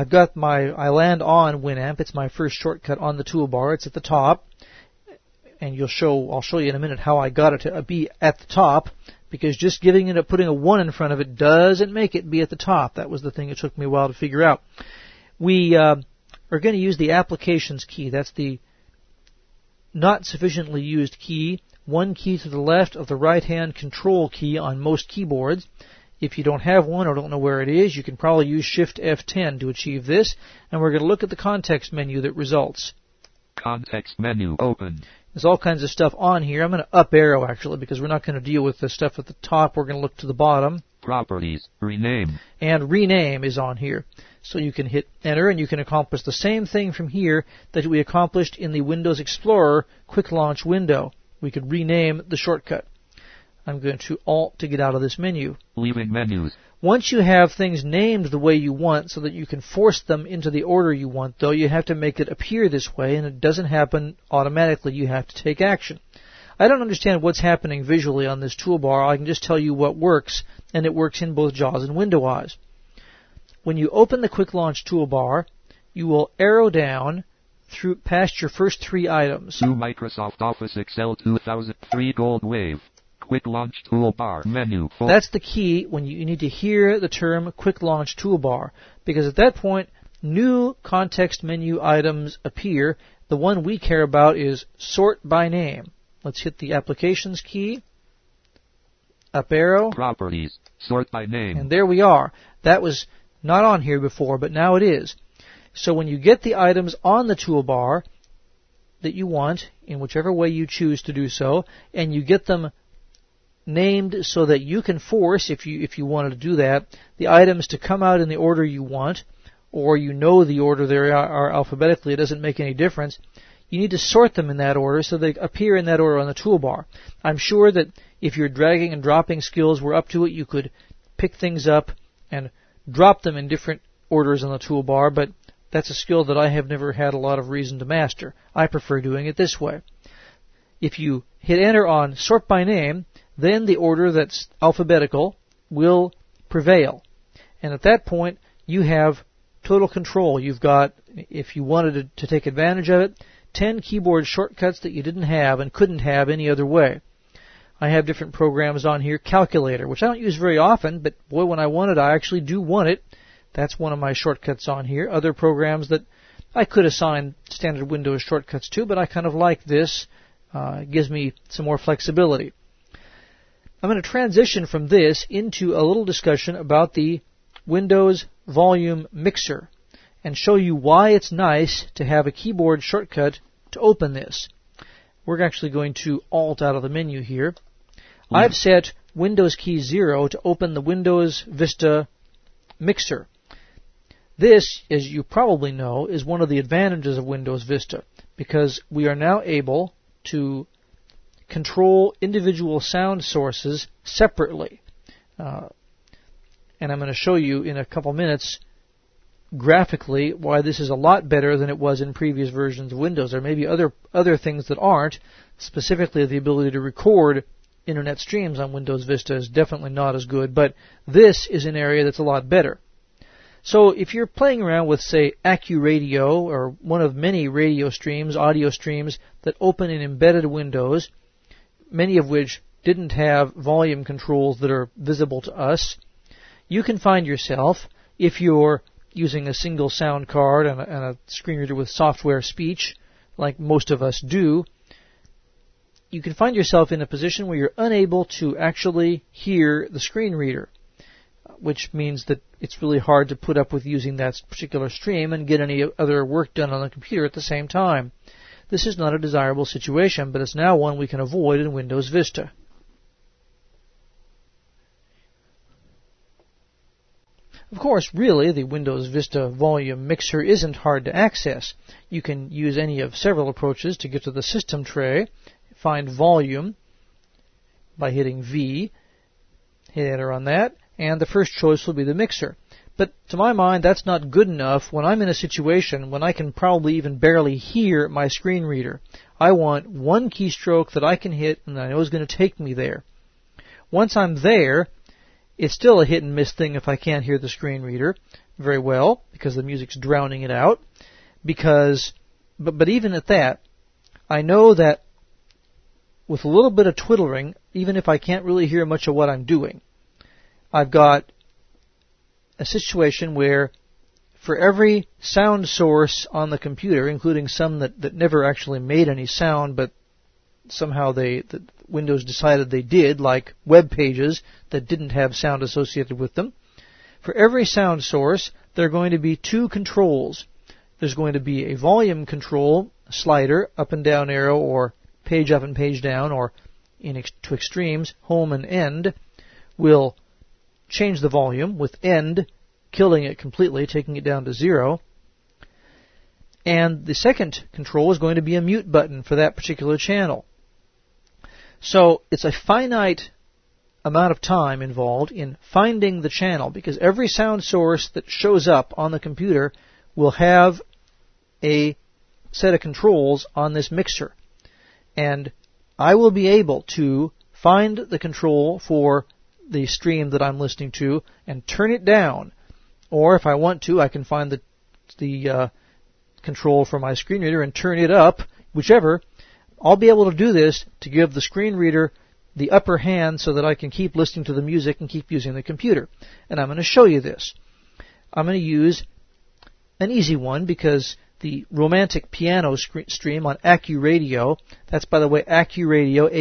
I land on Winamp. It's my first shortcut on the toolbar. It's at the top. And I'll show you in a minute how I got it to be at the top, because just putting a 1 in front of it doesn't make it be at the top. That was the thing it took me a while to figure out. We are going to use the Applications key. That's the not sufficiently used key, one key to the left of the right-hand Control key on most keyboards. If you don't have one or don't know where it is, you can probably use Shift F10 to achieve this, and we're going to look at the context menu that results. Context menu open. There's all kinds of stuff on here. I'm going to up arrow, actually, because we're not going to deal with the stuff at the top. We're going to look to the bottom. Properties, rename. And rename is on here. So you can hit enter, and you can accomplish the same thing from here that we accomplished in the Windows Explorer Quick Launch window. We could rename the shortcut. I'm going to Alt to get out of this menu. Leaving menus. Once you have things named the way you want so that you can force them into the order you want, though, you have to make it appear this way, and it doesn't happen automatically. You have to take action. I don't understand what's happening visually on this toolbar. I can just tell you what works, and it works in both JAWS and WindowEyes. When you open the Quick Launch toolbar, you will arrow down past your first 3 items. New Microsoft Office Excel 2003 Gold Wave. Quick Launch Toolbar menu. That's the key when you need to hear the term Quick Launch Toolbar, because at that point, new context menu items appear. The one we care about is Sort by Name. Let's hit the Applications key, up arrow. Properties, Sort by Name. And there we are. That was not on here before, but now it is. So when you get the items on the toolbar that you want, in whichever way you choose to do so, and you get them named so that you can force, if you wanted to do that, the items to come out in the order you want, or you know the order they are alphabetically, it doesn't make any difference. You need to sort them in that order so they appear in that order on the toolbar. I'm sure that if your dragging and dropping skills were up to it, you could pick things up and drop them in different orders on the toolbar, but that's a skill that I have never had a lot of reason to master. I prefer doing it this way. If you hit enter on Sort by Name, then the order that's alphabetical will prevail. And at that point, you have total control. You've got, if you wanted to take advantage of it, 10 keyboard shortcuts that you didn't have and couldn't have any other way. I have different programs on here. Calculator, which I don't use very often, but boy, when I want it, I actually do want it. That's one of my shortcuts on here. Other programs that I could assign standard Windows shortcuts to, but I kind of like this. It gives me some more flexibility. I'm going to transition from this into a little discussion about the Windows Volume Mixer and show you why it's nice to have a keyboard shortcut to open this. We're actually going to Alt out of the menu here. I've set Windows key 0 to open the Windows Vista Mixer. This, as you probably know, is one of the advantages of Windows Vista, because we are now able to control individual sound sources separately. And I'm going to show you in a couple minutes graphically why this is a lot better than it was in previous versions of Windows. There may be other things that aren't. Specifically, the ability to record internet streams on Windows Vista is definitely not as good, but this is an area that's a lot better. So if you're playing around with, say, AccuRadio or one of many radio streams, audio streams that open in embedded Windows, many of which didn't have volume controls that are visible to us, you can find yourself, if you're using a single sound card and a screen reader with software speech, like most of us do, you can find yourself in a position where you're unable to actually hear the screen reader, which means that it's really hard to put up with using that particular stream and get any other work done on the computer at the same time. This is not a desirable situation, but it's now one we can avoid in Windows Vista. Of course, really, the Windows Vista Volume Mixer isn't hard to access. You can use any of several approaches to get to the system tray, find Volume by hitting V, hit Enter on that, and the first choice will be the mixer. But to my mind, that's not good enough when I'm in a situation when I can probably even barely hear my screen reader. I want one keystroke that I can hit and I know is going to take me there. Once I'm there, it's still a hit and miss thing if I can't hear the screen reader very well, because the music's drowning it out. But even at that, I know that with a little bit of twiddling, even if I can't really hear much of what I'm doing, I've got a situation where for every sound source on the computer, including some that never actually made any sound, but somehow Windows decided they did, like web pages that didn't have sound associated with them. For every sound source, there are going to be two controls. There's going to be a volume control slider, up and down arrow, or page up and page down, or to extremes, home and end, will change the volume, with end killing it completely, taking it down to 0. And the second control is going to be a mute button for that particular channel. So it's a finite amount of time involved in finding the channel, because every sound source that shows up on the computer will have a set of controls on this mixer. And I will be able to find the control for the stream that I'm listening to and turn it down. Or if I want to, I can find the control for my screen reader and turn it up, whichever. I'll be able to do this to give the screen reader the upper hand so that I can keep listening to the music and keep using the computer. And I'm going to show you this. I'm going to use an easy one, because the romantic piano stream on AccuRadio, that's, by the way, AccuRadio,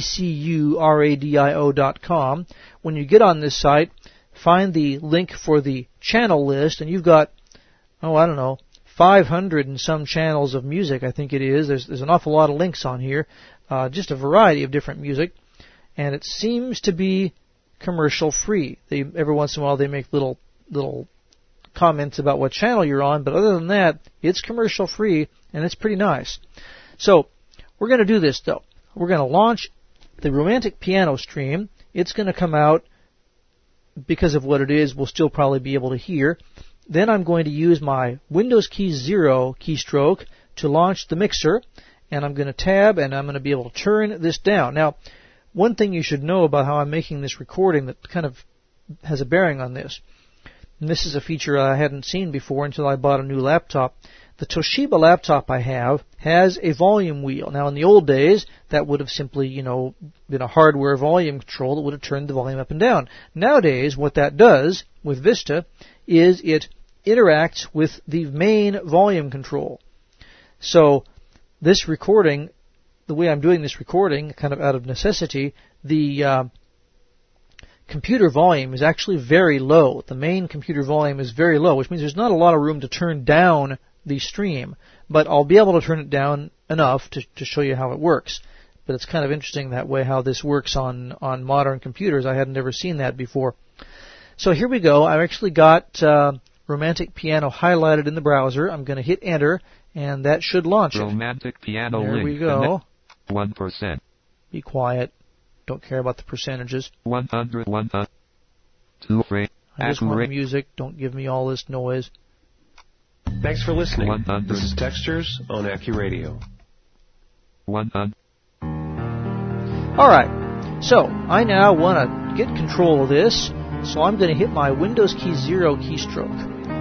ACCURADIO.com. When you get on this site, find the link for the channel list, and you've got, 500 and some channels of music, I think it is. There's an awful lot of links on here, just a variety of different music, and it seems to be commercial free. Every once in a while they make little comments about what channel you're on, but other than that, it's commercial free, and it's pretty nice. So we're going to do this, though. We're going to launch the romantic piano stream. It's going to come out, because of what it is, we'll still probably be able to hear. Then I'm going to use my Windows key 0 keystroke to launch the mixer, and I'm going to tab, and I'm going to be able to turn this down. Now, one thing you should know about how I'm making this recording that kind of has a bearing on this, and this is a feature I hadn't seen before until I bought a new laptop. The Toshiba laptop I have has a volume wheel. Now, in the old days, that would have simply, been a hardware volume control that would have turned the volume up and down. Nowadays, what that does with Vista is it interacts with the main volume control. So this recording, the way I'm doing this recording, kind of out of necessity, the computer volume is actually very low. The main computer volume is very low, which means there's not a lot of room to turn down the stream, but I'll be able to turn it down enough to show you how it works. But it's kind of interesting that way how this works on modern computers. I had never seen that before. So here we go. I've actually got Romantic Piano highlighted in the browser. I'm going to hit enter, and that should launch it. Romantic Piano There link. we go. 1%. Be quiet. Don't care about the percentages. 100, 100. 2 frame. I just want music. Don't give me all this noise. Thanks for listening. 100. This is Textures on AccuRadio. 100. All right. So I now want to get control of this. So I'm going to hit my Windows key 0 keystroke.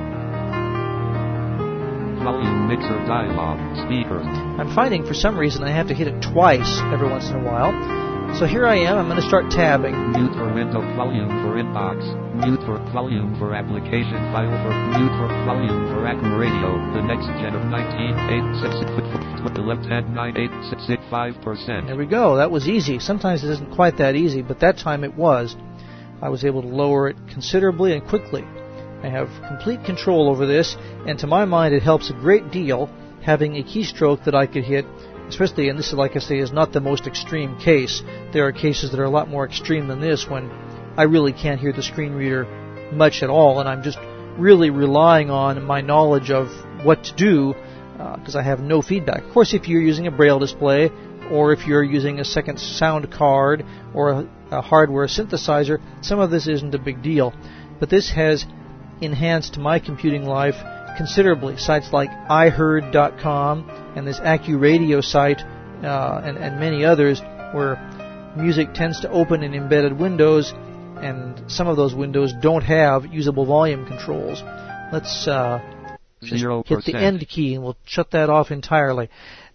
Volume mixer dialog. Speakers. I'm finding for some reason I have to hit it twice every once in a while. So here I am. I'm going to start tabbing. Mute for window, volume for inbox. Mute for volume for application file for mute for volume for AccuRadio. The next gen of 19.866 with the left hand 9.865%. There we go. That was easy. Sometimes it isn't quite that easy, but that time it was. I was able to lower it considerably and quickly. I have complete control over this, and to my mind it helps a great deal having a keystroke that I could hit, especially, and this is, like I say, is not the most extreme case. There are cases that are a lot more extreme than this when I really can't hear the screen reader much at all, and I'm just really relying on my knowledge of what to do because I have no feedback. Of course, if you're using a Braille display, or if you're using a second sound card or a hardware synthesizer, some of this isn't a big deal. But this has enhanced my computing life considerably. Sites like iHeard.com and this AccuRadio site and many others where music tends to open in embedded windows, and some of those windows don't have usable volume controls. Let's just 0%. hit the end key and we'll shut that off entirely.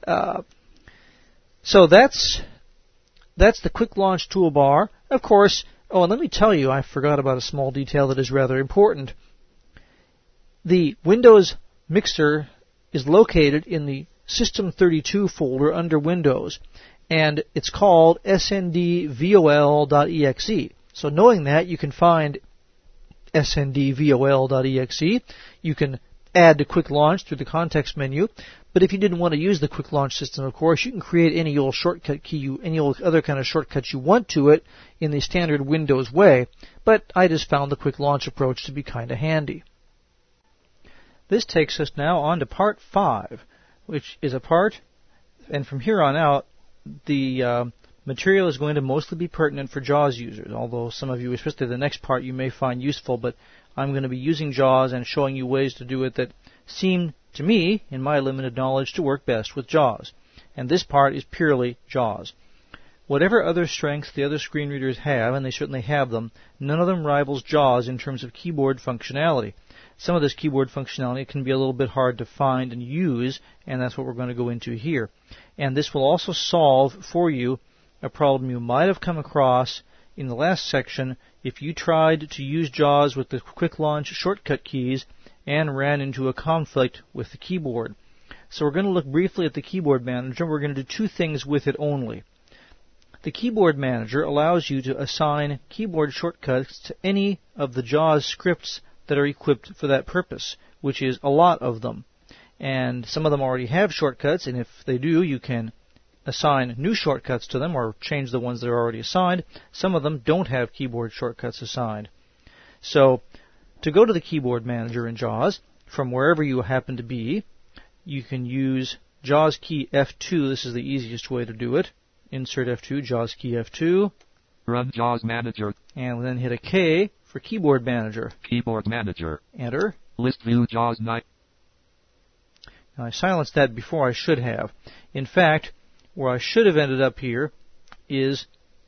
So that's the quick launch toolbar. Of course, and let me tell you, I forgot about a small detail that is rather important. The Windows mixer is located in the System32 folder under Windows, and it's called sndvol.exe. So knowing that, you can find sndvol.exe. You can add the quick launch through the context menu. But if you didn't want to use the quick launch system, of course, you can create any old shortcut key, any old other kind of shortcuts you want to it in the standard Windows way. But I just found the quick launch approach to be kind of handy. This takes us now on to part 5, which is a part, and from here on out, the material is going to mostly be pertinent for JAWS users, although some of you, especially the next part, you may find useful, but I'm going to be using JAWS and showing you ways to do it that seem to me, in my limited knowledge, to work best with JAWS. And this part is purely JAWS. Whatever other strengths the other screen readers have, and they certainly have them, none of them rivals JAWS in terms of keyboard functionality. Some of this keyboard functionality can be a little bit hard to find and use, and that's what we're going to go into here. And this will also solve for you a problem you might have come across in the last section if you tried to use JAWS with the quick launch shortcut keys and ran into a conflict with the keyboard. So we're going to look briefly at the Keyboard Manager. We're going to do two things with it only. The Keyboard Manager allows you to assign keyboard shortcuts to any of the JAWS scripts that are equipped for that purpose, which is a lot of them. And some of them already have shortcuts, and if they do, you can assign new shortcuts to them or change the ones that are already assigned. Some of them don't have keyboard shortcuts assigned. So, to go to the Keyboard Manager in JAWS, from wherever you happen to be, you can use JAWS key F2. This is the easiest way to do it. Insert F2, JAWS key F2. Run JAWS Manager. And then hit a K for Keyboard Manager. Keyboard Manager. Enter. List view JAWS 9. Now I silenced that before I should have. In fact, where I should have ended up here is,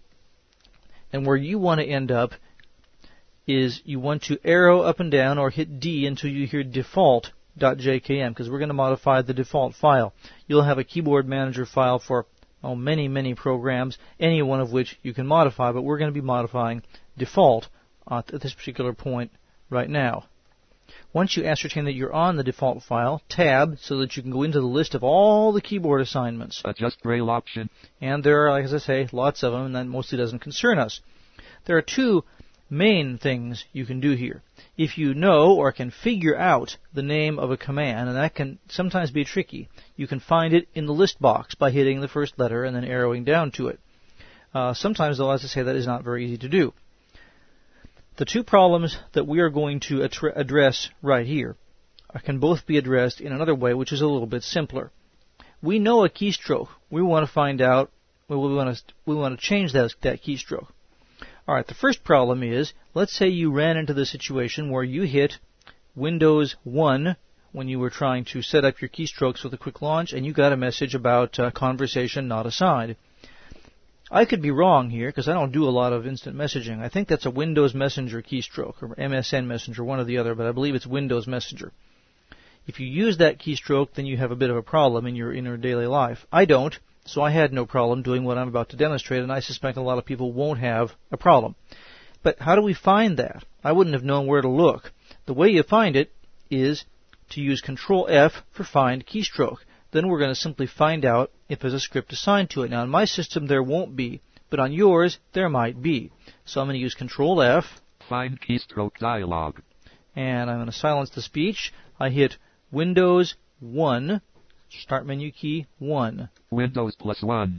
and where you want to end up, is you want to arrow up and down or hit D until you hear default.jkm, because we're going to modify the default file. You'll have a Keyboard Manager file for many, many programs, any one of which you can modify, but we're going to be modifying default at this particular point right now. Once you ascertain that you're on the default file, tab so that you can go into the list of all the keyboard assignments. Adjust Braille option. And there are, like as I say, lots of them, and that mostly doesn't concern us. There are two main things you can do here. If you know or can figure out the name of a command, and that can sometimes be tricky, you can find it in the list box by hitting the first letter and then arrowing down to it. Sometimes, though, as I say, that is not very easy to do. The two problems that we are going to address right here can both be addressed in another way, which is a little bit simpler. We know a keystroke. We want to find out, we want to change that keystroke. All right, the first problem is, let's say you ran into the situation where you hit Windows 1 when you were trying to set up your keystrokes with a quick launch, and you got a message about conversation not assigned. I could be wrong here because I don't do a lot of instant messaging. I think that's a Windows Messenger keystroke or MSN Messenger, one or the other, but I believe it's Windows Messenger. If you use that keystroke, then you have a bit of a problem in your daily life. I don't, so I had no problem doing what I'm about to demonstrate, and I suspect a lot of people won't have a problem. But how do we find that? I wouldn't have known where to look. The way you find it is to use Control F for Find Keystroke. Then we're going to simply find out if there's a script assigned to it. Now, in my system, there won't be, but on yours, there might be. So I'm going to use Control F. Find keystroke dialog. And I'm going to silence the speech. I hit Windows 1, Start menu key 1. Windows +1.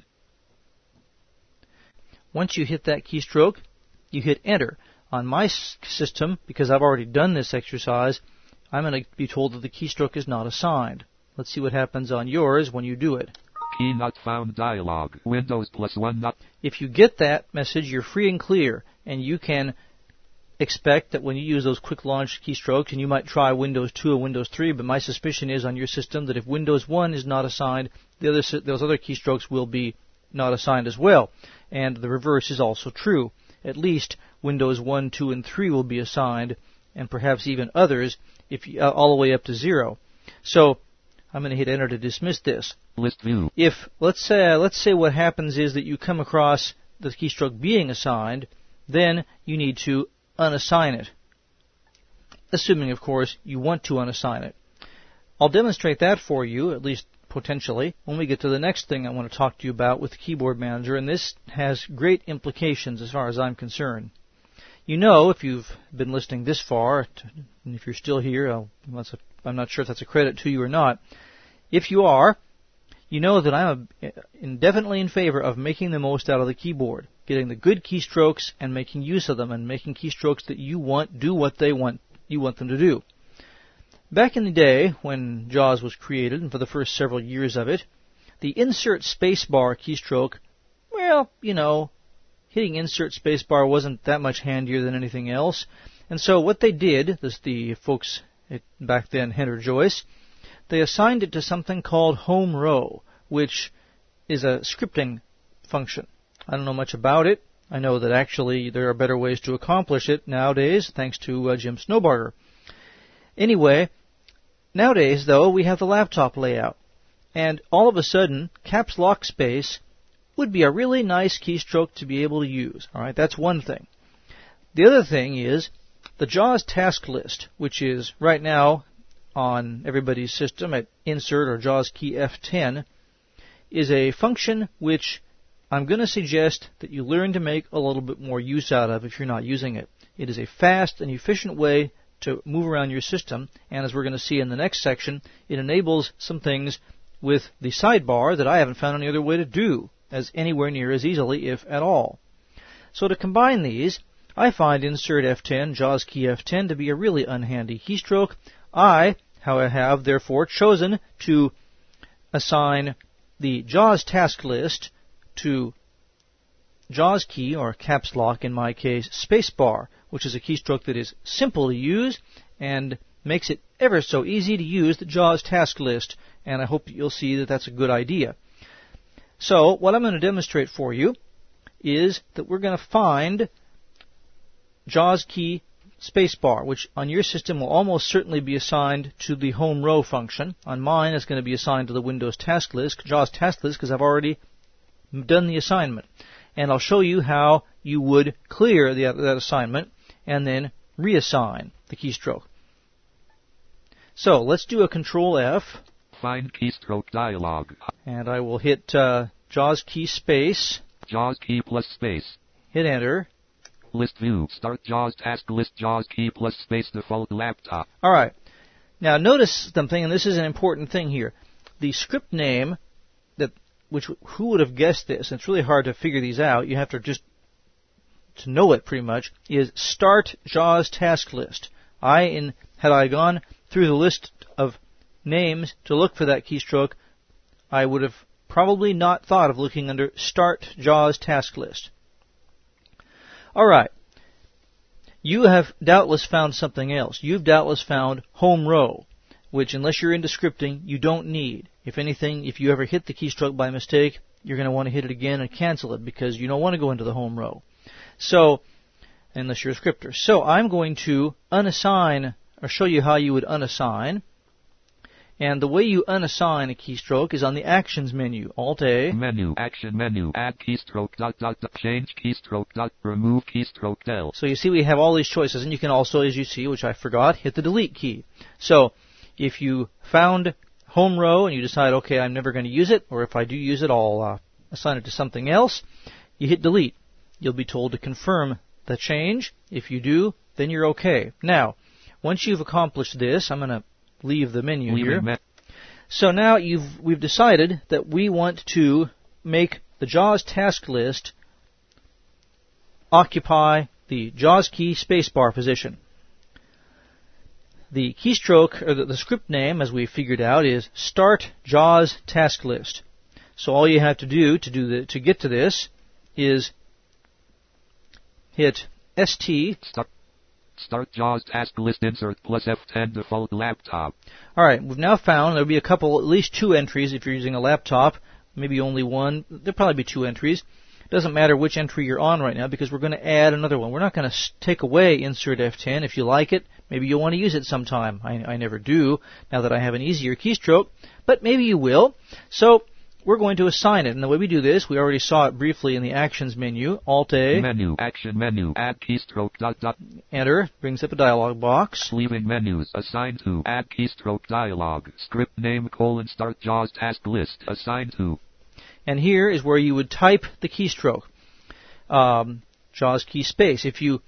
Once you hit that keystroke, you hit Enter. On my system, because I've already done this exercise, I'm going to be told that the keystroke is not assigned. Let's see what happens on yours when you do it. Key not found dialog. Windows +1 not. If you get that message, you're free and clear, and you can expect that when you use those quick launch keystrokes, and you might try Windows 2 or Windows 3, but my suspicion is on your system that if Windows 1 is not assigned, those other keystrokes will be not assigned as well. And the reverse is also true. At least Windows 1, 2, and 3 will be assigned, and perhaps even others, all the way up to 0. So I'm going to hit Enter to dismiss this. List view. If let's say what happens is that you come across the keystroke being assigned, then you need to unassign it. Assuming, of course, you want to unassign it. I'll demonstrate that for you, at least potentially, when we get to the next thing I want to talk to you about with the Keyboard Manager, and this has great implications as far as I'm concerned. You know, if you've been listening this far, and if you're still here, I'm not sure if that's a credit to you or not. If you are, you know that I'm indefinitely in favor of making the most out of the keyboard, getting the good keystrokes and making use of them, and making keystrokes that you want do what you want them to do. Back in the day when JAWS was created, and for the first several years of it, the insert spacebar keystroke, well, you know, hitting insert spacebar wasn't that much handier than anything else. And so what they did, the folks back then, Henry Joyce, they assigned it to something called home row, which is a scripting function. I don't know much about it. I know that actually there are better ways to accomplish it nowadays, thanks to Jim Snowbarger. Anyway, nowadays, though, we have the laptop layout. And all of a sudden, caps lock space would be a really nice keystroke to be able to use. All right, that's one thing. The other thing is the JAWS task list, which is right now on everybody's system at Insert or JAWS key F10, is a function which I'm going to suggest that you learn to make a little bit more use out of if you're not using it. It is a fast and efficient way to move around your system, and as we're going to see in the next section, it enables some things with the sidebar that I haven't found any other way to do as anywhere near as easily, if at all. So to combine these, I find Insert F10, JAWS key F10, to be a really unhandy keystroke. I have therefore chosen to assign the JAWS task list to JAWS key, or caps lock in my case, spacebar, which is a keystroke that is simple to use and makes it ever so easy to use the JAWS task list, and I hope you'll see that that's a good idea. So what I'm going to demonstrate for you is that we're going to find JAWS key spacebar, which on your system will almost certainly be assigned to the home row function. On mine, it's going to be assigned to the Windows task list, JAWS task list, because I've already done the assignment. And I'll show you how you would clear that assignment and then reassign the keystroke. So let's do a Control F. Find keystroke dialog. And I will hit JAWS key space. JAWS key plus space. Hit Enter. List view. Start JAWS task list. JAWS key plus space default laptop. All right. Now notice something, and this is an important thing here. The script name, who would have guessed this? It's really hard to figure these out. You have to just to know it pretty much. Is Start JAWS task list. Had I gone through the list of names to look for that keystroke, I would have probably not thought of looking under Start JAWS task list. All right. You have doubtless found something else. You've doubtless found home row, which unless you're into scripting, you don't need. If anything, if you ever hit the keystroke by mistake, you're going to want to hit it again and cancel it because you don't want to go into the home row. So, unless you're a scripter. So I'm going to unassign, or show you how you would unassign. And the way you unassign a keystroke is on the Actions menu. Alt-A. Menu. Action menu. Add keystroke. ... Change keystroke. Remove keystroke. Del. So you see we have all these choices. And you can also, as you see, which I forgot, hit the Delete key. So if you found home row and you decide, okay, I'm never going to use it, or if I do use it, I'll assign it to something else, you hit Delete. You'll be told to confirm the change. If you do, then you're okay. Now, once you've accomplished this, I'm going to leave the menu here. So now we've decided that we want to make the JAWS task list occupy the JAWS key spacebar position. The keystroke, or the script name, as we figured out, is Start JAWS task list. So all you have to do to get to this is hit ST. Start JAWS task list insert plus F10 default laptop. All right, we've now found there'll be at least two entries if you're using a laptop. Maybe only one. There'll probably be two entries. It doesn't matter which entry you're on right now because we're going to add another one. We're not going to take away insert F10. If you like it, maybe you'll want to use it sometime. I never do now that I have an easier keystroke, but maybe you will. So we're going to assign it. And the way we do this, we already saw it briefly in the Actions menu. Alt-A. Menu. Action menu. Add keystroke. ... Enter. Brings up a dialog box. Leaving menus. Assigned to. Add keystroke dialog. Script name : Start JAWS task list. Assigned to. And here is where you would type the keystroke. JAWS key space. If you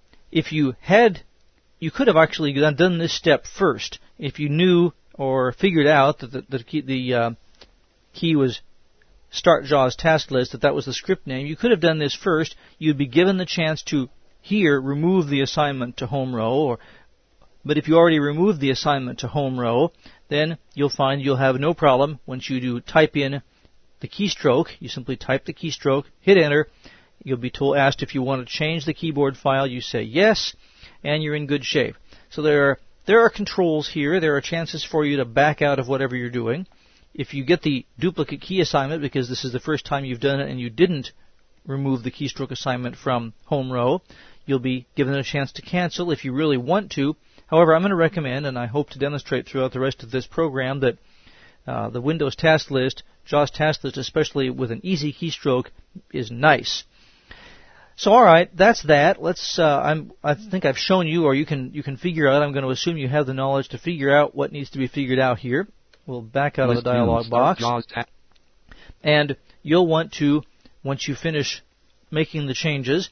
could have actually done this step first. If you knew or figured out that the key was Start JAWS task list, that was the script name, you could have done this first. You'd be given the chance to here remove the assignment to home row, but if you already removed the assignment to home row, then you'll find you'll have no problem once you do type in the keystroke. You simply type the keystroke, hit Enter. You'll be asked if you want to change the keyboard file. You say yes, and you're in good shape. So there are controls here. There are chances for you to back out of whatever you're doing. If you get the duplicate key assignment because this is the first time you've done it and you didn't remove the keystroke assignment from home row, you'll be given a chance to cancel if you really want to. However, I'm going to recommend, and I hope to demonstrate throughout the rest of this program, that the Windows task list, JAWS task list, especially with an easy keystroke, is nice. So, all right, that's that. I think I've shown you, or you can figure out. I'm going to assume you have the knowledge to figure out what needs to be figured out here. We'll back out of the dialog box. And you'll want to, once you finish making the changes,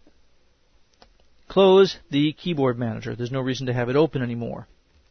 close the keyboard manager. There's no reason to have it open anymore.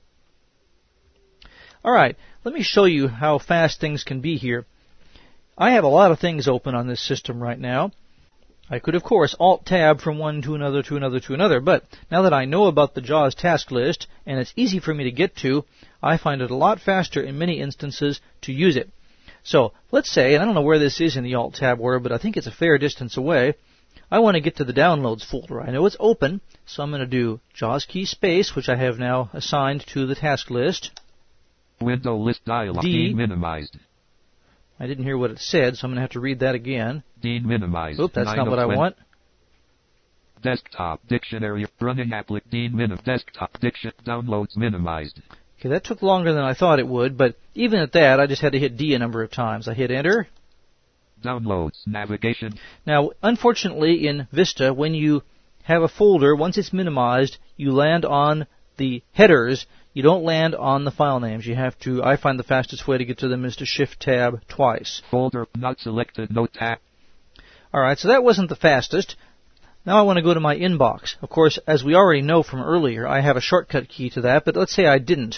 All right, let me show you how fast things can be here. I have a lot of things open on this system right now. I could, of course, Alt-Tab from one to another to another to another, but now that I know about the JAWS task list, and it's easy for me to get to, I find it a lot faster in many instances to use it. So, let's say, and I don't know where this is in the Alt-Tab order, but I think it's a fair distance away, I want to get to the Downloads folder. I know it's open, so I'm going to do JAWS key space, which I have now assigned to the task list. Window list dialog. Dean minimized. I didn't hear what it said, so I'm going to have to read that again. Dean minimized. Oop, that's not what I want. Desktop dictionary running applic Dean minim desktop diction downloads minimized. Okay, that took longer than I thought it would, but even at that, I just had to hit D a number of times. I hit Enter. Downloads navigation. Now, unfortunately, in Vista, when you have a folder, once it's minimized, you land on the headers, you don't land on the file names. You have to, I find the fastest way to get to them is to Shift-Tab twice. Folder not selected, no tab. Alright, so that wasn't the fastest. Now I want to go to my inbox. Of course, as we already know from earlier, I have a shortcut key to that, but let's say I didn't.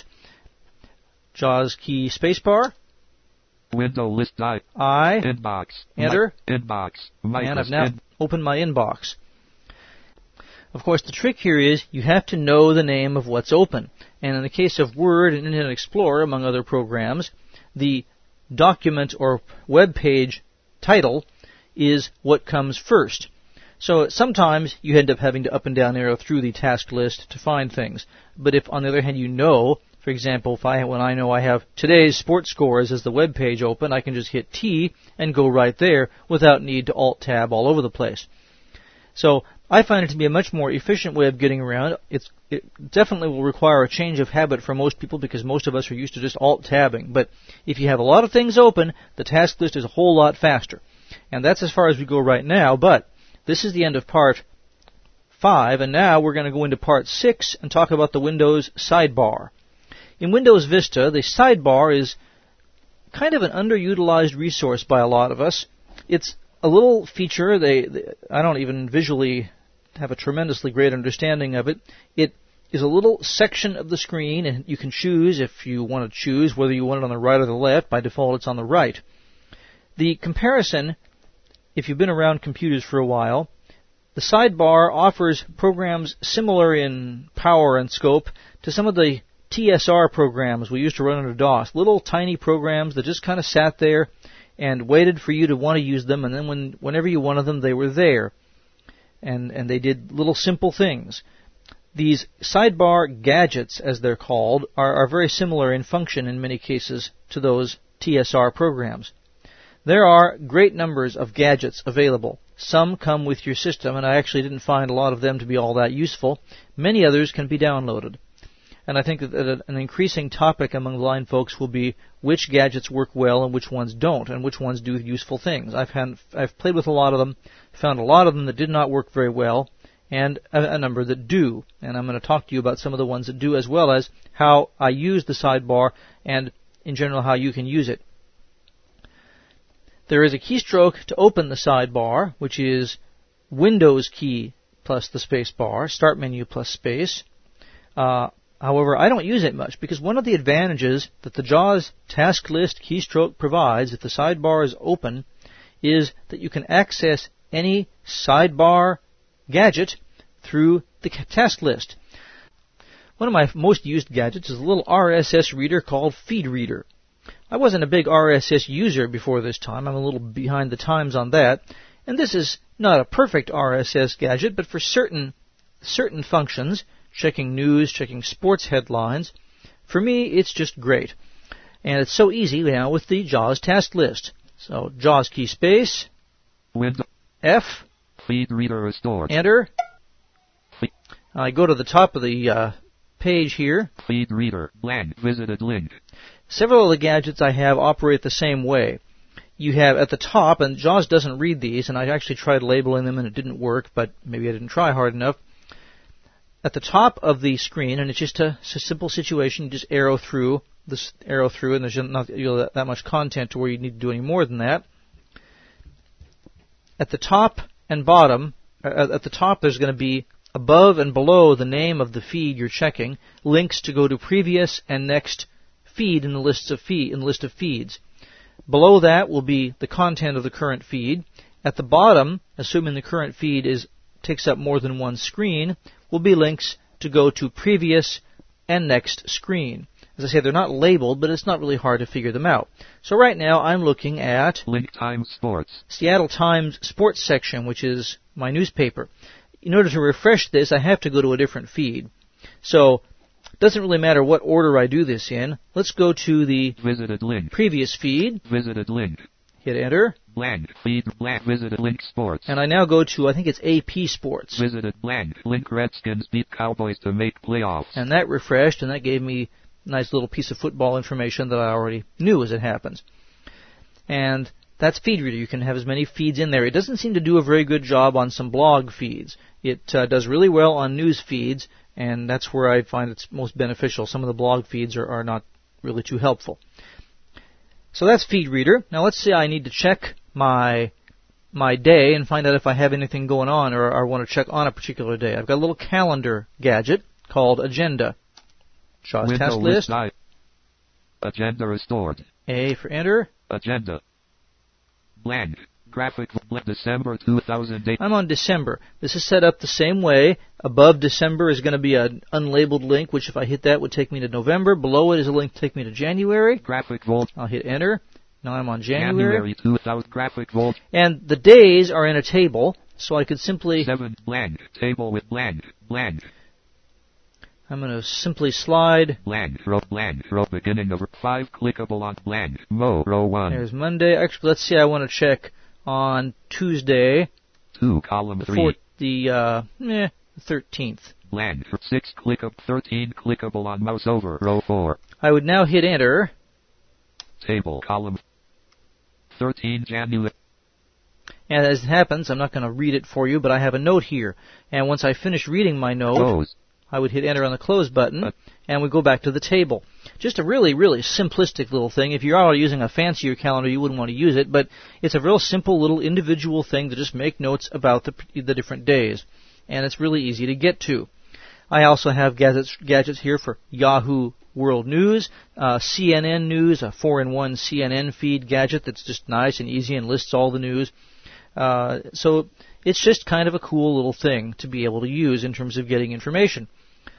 JAWS key spacebar. Window list type. Inbox. Enter. Inbox. And I've now opened my inbox. Of course, the trick here is you have to know the name of what's open. And in the case of Word and Internet Explorer, among other programs, the document or web page title is what comes first. So sometimes you end up having to up and down arrow through the task list to find things. But if, on the other hand, you know, for example, when I know I have today's sports scores as the web page open, I can just hit T and go right there without need to Alt-Tab all over the place. So I find it to be a much more efficient way of getting around. It definitely will require a change of habit for most people because most of us are used to just Alt-Tabbing. But if you have a lot of things open, the task list is a whole lot faster. And that's as far as we go right now, but this is the end of Part 5, and now we're going to go into Part 6 and talk about the Windows sidebar. In Windows Vista, the sidebar is kind of an underutilized resource by a lot of us. It's a little feature. I don't even visually have a tremendously great understanding of it. It is a little section of the screen, and you can choose, if you want to choose, whether you want it on the right or the left. By default, it's on the right. The comparison, if you've been around computers for a while, the sidebar offers programs similar in power and scope to some of the TSR programs we used to run under DOS. Little tiny programs that just kind of sat there and waited for you to want to use them, and then whenever you wanted them, they were there. And they did little simple things. These sidebar gadgets, as they're called, are very similar in function in many cases to those TSR programs. There are great numbers of gadgets available. Some come with your system, and I actually didn't find a lot of them to be all that useful. Many others can be downloaded. And I think that an increasing topic among blind folks will be which gadgets work well and which ones don't, and which ones do useful things. I've played with a lot of them, found a lot of them that did not work very well, and a number that do. And I'm going to talk to you about some of the ones that do, as well as how I use the sidebar, and in general how you can use it. There is a keystroke to open the sidebar, which is Windows key plus the space bar, Start menu plus space. However, I don't use it much because one of the advantages that the JAWS task list keystroke provides if the sidebar is open is that you can access any sidebar gadget through the task list. One of my most used gadgets is a little RSS reader called FeedReader. I wasn't a big RSS user before this time. I'm a little behind the times on that. And this is not a perfect RSS gadget, but for certain functions, checking news, checking sports headlines, for me it's just great. And it's so easy now with the JAWS task list. So JAWS key space, Window F, FeedReader restored. Enter. I go to the top of the page here. FeedReader blank visited link. Several of the gadgets I have operate the same way. You have at the top, and JAWS doesn't read these, and I actually tried labeling them and it didn't work, but maybe I didn't try hard enough. At the top of the screen, and it's just a simple situation, you just arrow through, and there's not that much content to where you need to do any more than that. At the top and bottom, at the top there's going to be above and below the name of the feed you're checking, links to go to previous and next feed in the list of feeds. Below that will be the content of the current feed. At the bottom, assuming the current feed takes up more than one screen, will be links to go to previous and next screen. As I say, they're not labeled, but it's not really hard to figure them out. So right now I'm looking at Link Times Sports. Seattle Times Sports section, which is my newspaper. In order to refresh this, I have to go to a different feed. So it doesn't really matter what order I do this in. Let's go to the visited link. Previous feed. Visited link. Hit enter. Blank feed blank visited link sports. And I now go to, I think it's AP Sports. Visited blank link Redskins beat Cowboys to make playoffs. And that refreshed, and that gave me a nice little piece of football information that I already knew as it happens. And that's FeedReader. You can have as many feeds in there. It doesn't seem to do a very good job on some blog feeds. It does really well on news feeds, and that's where I find it's most beneficial. Some of the blog feeds are not really too helpful. So that's FeedReader. Now let's say I need to check my day and find out if I have anything going on or I want to check on a particular day. I've got a little calendar gadget called Agenda. Shaw's Window task list. Agenda restored. A for enter. Agenda. Blank. Graphic December 2008. I'm on December. This is set up the same way. Above December is going to be an unlabeled link, which if I hit that would take me to November. Below it is a link to take me to January. Graphic Vault. I'll hit enter. Now I'm on January. 2000 Graphic Vault. And the days are in a table, so I could simply... 7 blank. Table with blank. Blank. I'm going to simply slide. Blank. Row beginning of 5 clickable on blank. Row 1. There's Monday. Actually, let's see. I want to check on Tuesday. 2 column 3. The 13th. Blank. 6 clickable. 13 clickable on mouse over. Row 4. I would now hit enter. Table column 13 January. And as it happens, I'm not going to read it for you, but I have a note here. And once I finish reading my note, Close. I would hit enter on the close button, and we go back to the table. Just a really, really simplistic little thing. If you're already using a fancier calendar, you wouldn't want to use it, but it's a real simple little individual thing to just make notes about the different days. And it's really easy to get to. I also have gadgets here for Yahoo World News, CNN News, a 4-in-1 CNN feed gadget that's just nice and easy and lists all the news. So it's just kind of a cool little thing to be able to use in terms of getting information.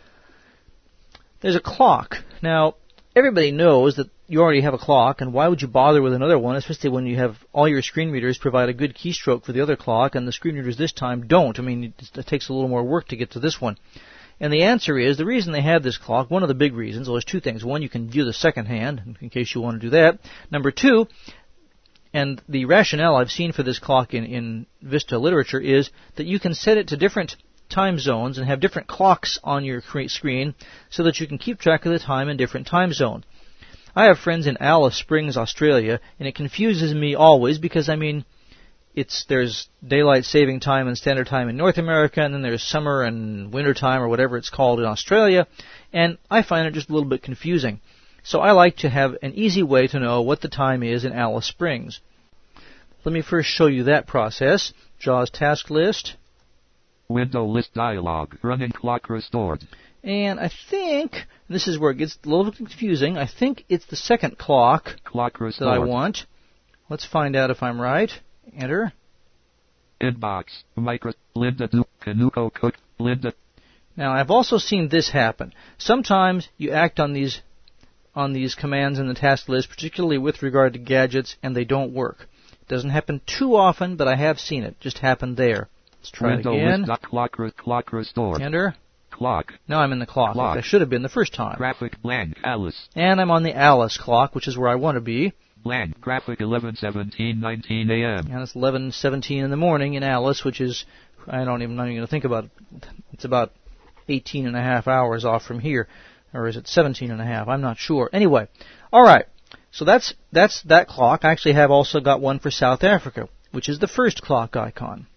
There's a clock. Now, everybody knows that you already have a clock, and why would you bother with another one, especially when you have all your screen readers provide a good keystroke for the other clock, and the screen readers this time don't. I mean, it takes a little more work to get to this one. And the answer is, the reason they have this clock, one of the big reasons, well, there's two things. One, you can view the second hand, in case you want to do that. Number two, and the rationale I've seen for this clock in Vista literature is that you can set it to different time zones and have different clocks on your screen so that you can keep track of the time in different time zones. I have friends in Alice Springs, Australia, and it confuses me always because, I mean, there's daylight saving time and standard time in North America, and then there's summer and winter time or whatever it's called in Australia, and I find it just a little bit confusing. So I like to have an easy way to know what the time is in Alice Springs. Let me first show you that process. JAWS task list. Window list dialog. Running clock restored. And I think, this is where it gets a little confusing, I think it's the second clock that I want. Let's find out if I'm right. Enter. Inbox. Linda Canuco Cook. Linda. Now I've also seen this happen. Sometimes you act on these commands in the task list, particularly with regard to gadgets, and they don't work. It doesn't happen too often, but I have seen it. Just happened there. Let's try it again. Clock restored. Enter. Clock. Now I'm in the clock. Like I should have been the first time. Graphic blank. Alice. And I'm on the Alice clock, which is where I want to be. Blank. Graphic 11:17:19 a.m. And it's 11:17 in the morning in Alice, which is, I'm not even going to think about it. It's about 18 and a half hours off from here. Or is it 17 and a half? I'm not sure. Anyway, all right. So that's that clock. I actually have also got one for South Africa, which is the first clock icon.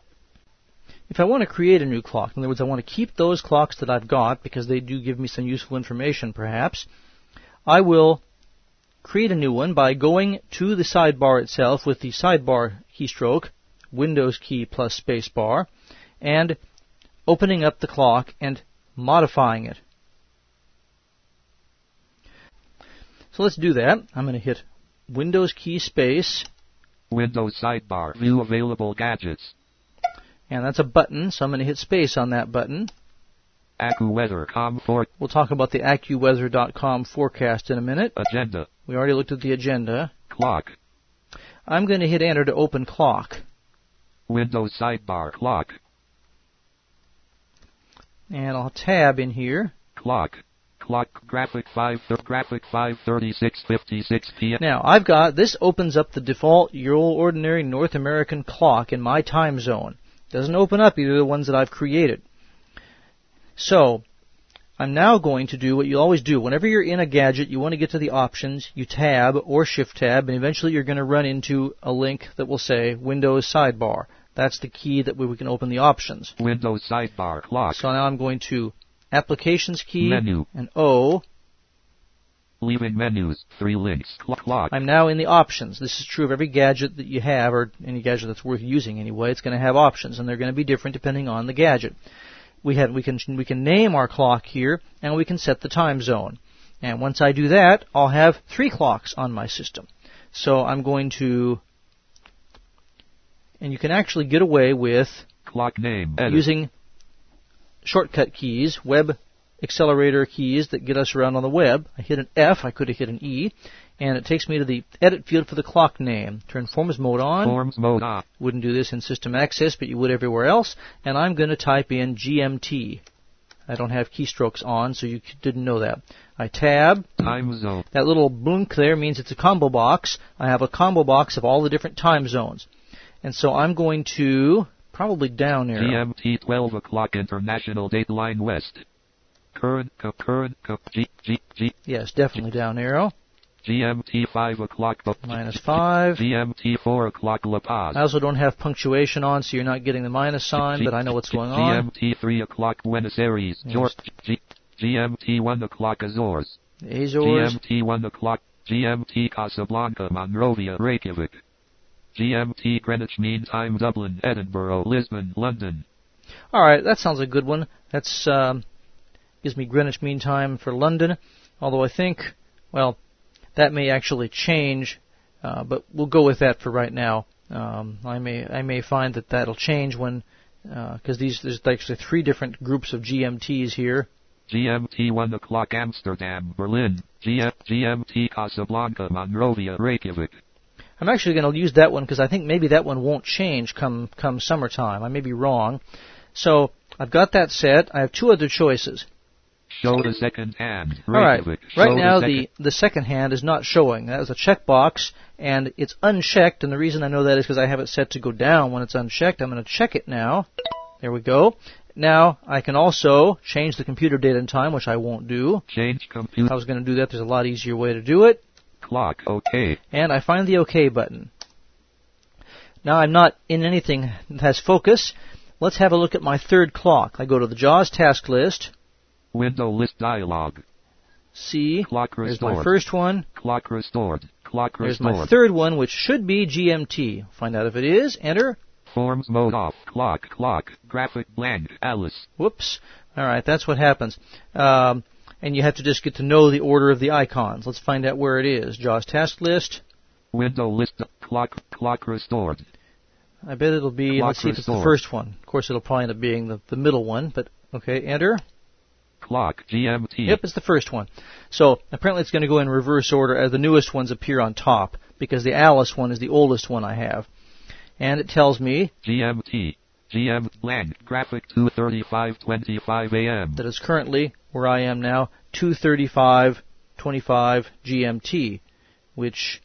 If I want to create a new clock, in other words, I want to keep those clocks that I've got because they do give me some useful information perhaps, I will create a new one by going to the sidebar itself with the sidebar keystroke, Windows key plus space bar, and opening up the clock and modifying it. So let's do that. I'm going to hit Windows key space. Windows sidebar. View available gadgets. And that's a button, so I'm going to hit space on that button. AccuWeather.com. We'll talk about the AccuWeather.com forecast in a minute. Agenda. We already looked at the agenda. Clock. I'm going to hit enter to open clock. Windows sidebar. Clock. And I'll tab in here. Clock. Clock. Graphic 5:36:56 p.m. Now, I've got, this opens up the default, your ordinary North American clock in my time zone. Doesn't open up either of the ones that I've created. So, I'm now going to do what you always do. Whenever you're in a gadget, you want to get to the options, you tab or shift tab, and eventually you're going to run into a link that will say Windows sidebar. That's the key that we can open the options. Windows sidebar clock. So now I'm going to applications key, Menu. and O. Leaving menus. 3 links. Clock. I'm now in the options. This is true of every gadget that you have, or any gadget that's worth using anyway. It's going to have options, and they're going to be different depending on the gadget. We can name our clock here, and we can set the time zone. And once I do that, I'll have 3 clocks on my system. So I'm going to, and you can actually get away with Clock name. Edit. using shortcut keys, web accelerator keys that get us around on the web. I hit an F, I could have hit an E, and it takes me to the edit field for the clock name. Turn Forms mode on. Forms mode off. Wouldn't do this in System Access, but you would everywhere else. And I'm going to type in GMT. I don't have keystrokes on, so you didn't know that. I tab. Time zone. That little blink there means it's a combo box. I have a combo box of all the different time zones. And so I'm going to, probably down arrow. GMT 12 o'clock International Dateline West. Current, G. Yes, definitely down arrow. GMT 5 o'clock. -5. GMT 4 o'clock La Paz. I also don't have punctuation on, so you're not getting the minus sign, but I know what's going on. GMT 3 o'clock Buenos Aires, Yes. Georgia. GMT 1 o'clock Azores. Azores. GMT 1 o'clock. GMT Casablanca, Monrovia, Reykjavik. GMT Greenwich Mean Time, Dublin, Edinburgh, Lisbon, London. All right, that sounds a good one. That's gives me Greenwich Mean Time for London. Although I think, well, that may actually change, but we'll go with that for right now. I may find that that'll change when, because there's actually 3 different groups of GMTs here. GMT 1 o'clock Amsterdam, Berlin. GMT Casablanca, Monrovia, Reykjavik. I'm actually going to use that one because I think maybe that one won't change come summertime. I may be wrong. So I've got that set. I have 2 other choices. Show the second hand. All right. Reykjavik. Right Show now, the the second hand is not showing. That was a checkbox, and it's unchecked. And the reason I know that is because I have it set to go down when it's unchecked. I'm going to check it now. There we go. Now I can also change the computer date and time, which I won't do. Change If computer I was going to do that, there's a lot easier way to do it. clock. OK. And I find the OK button. Now I'm not in anything that has focus. Let's have a look at my 3rd clock. I go to the JAWS task list. Window list dialog. See, Clock there's restored. my first one. Clock restored. Clock There's restored. my 3rd one, which should be GMT. Find out if it is. Enter. Forms mode off. Clock. Graphic blank. Alice. Whoops. All right, that's what happens. And you have to just get to know the order of the icons. Let's find out where it is. JAWS task list. Window list. Clock restored. I bet it'll be, Clock let's see if it's the restored. first one. Of course, it'll probably end up being the middle one, but okay, enter. Clock. GMT. Yep, it's the first one. So apparently it's going to go in reverse order as the newest ones appear on top, because the Alice one is the oldest one I have. And it tells me GMT. GM blank. Graphic 2:35:25 a.m. that it's currently, where I am now, 2:35:25 GMT, which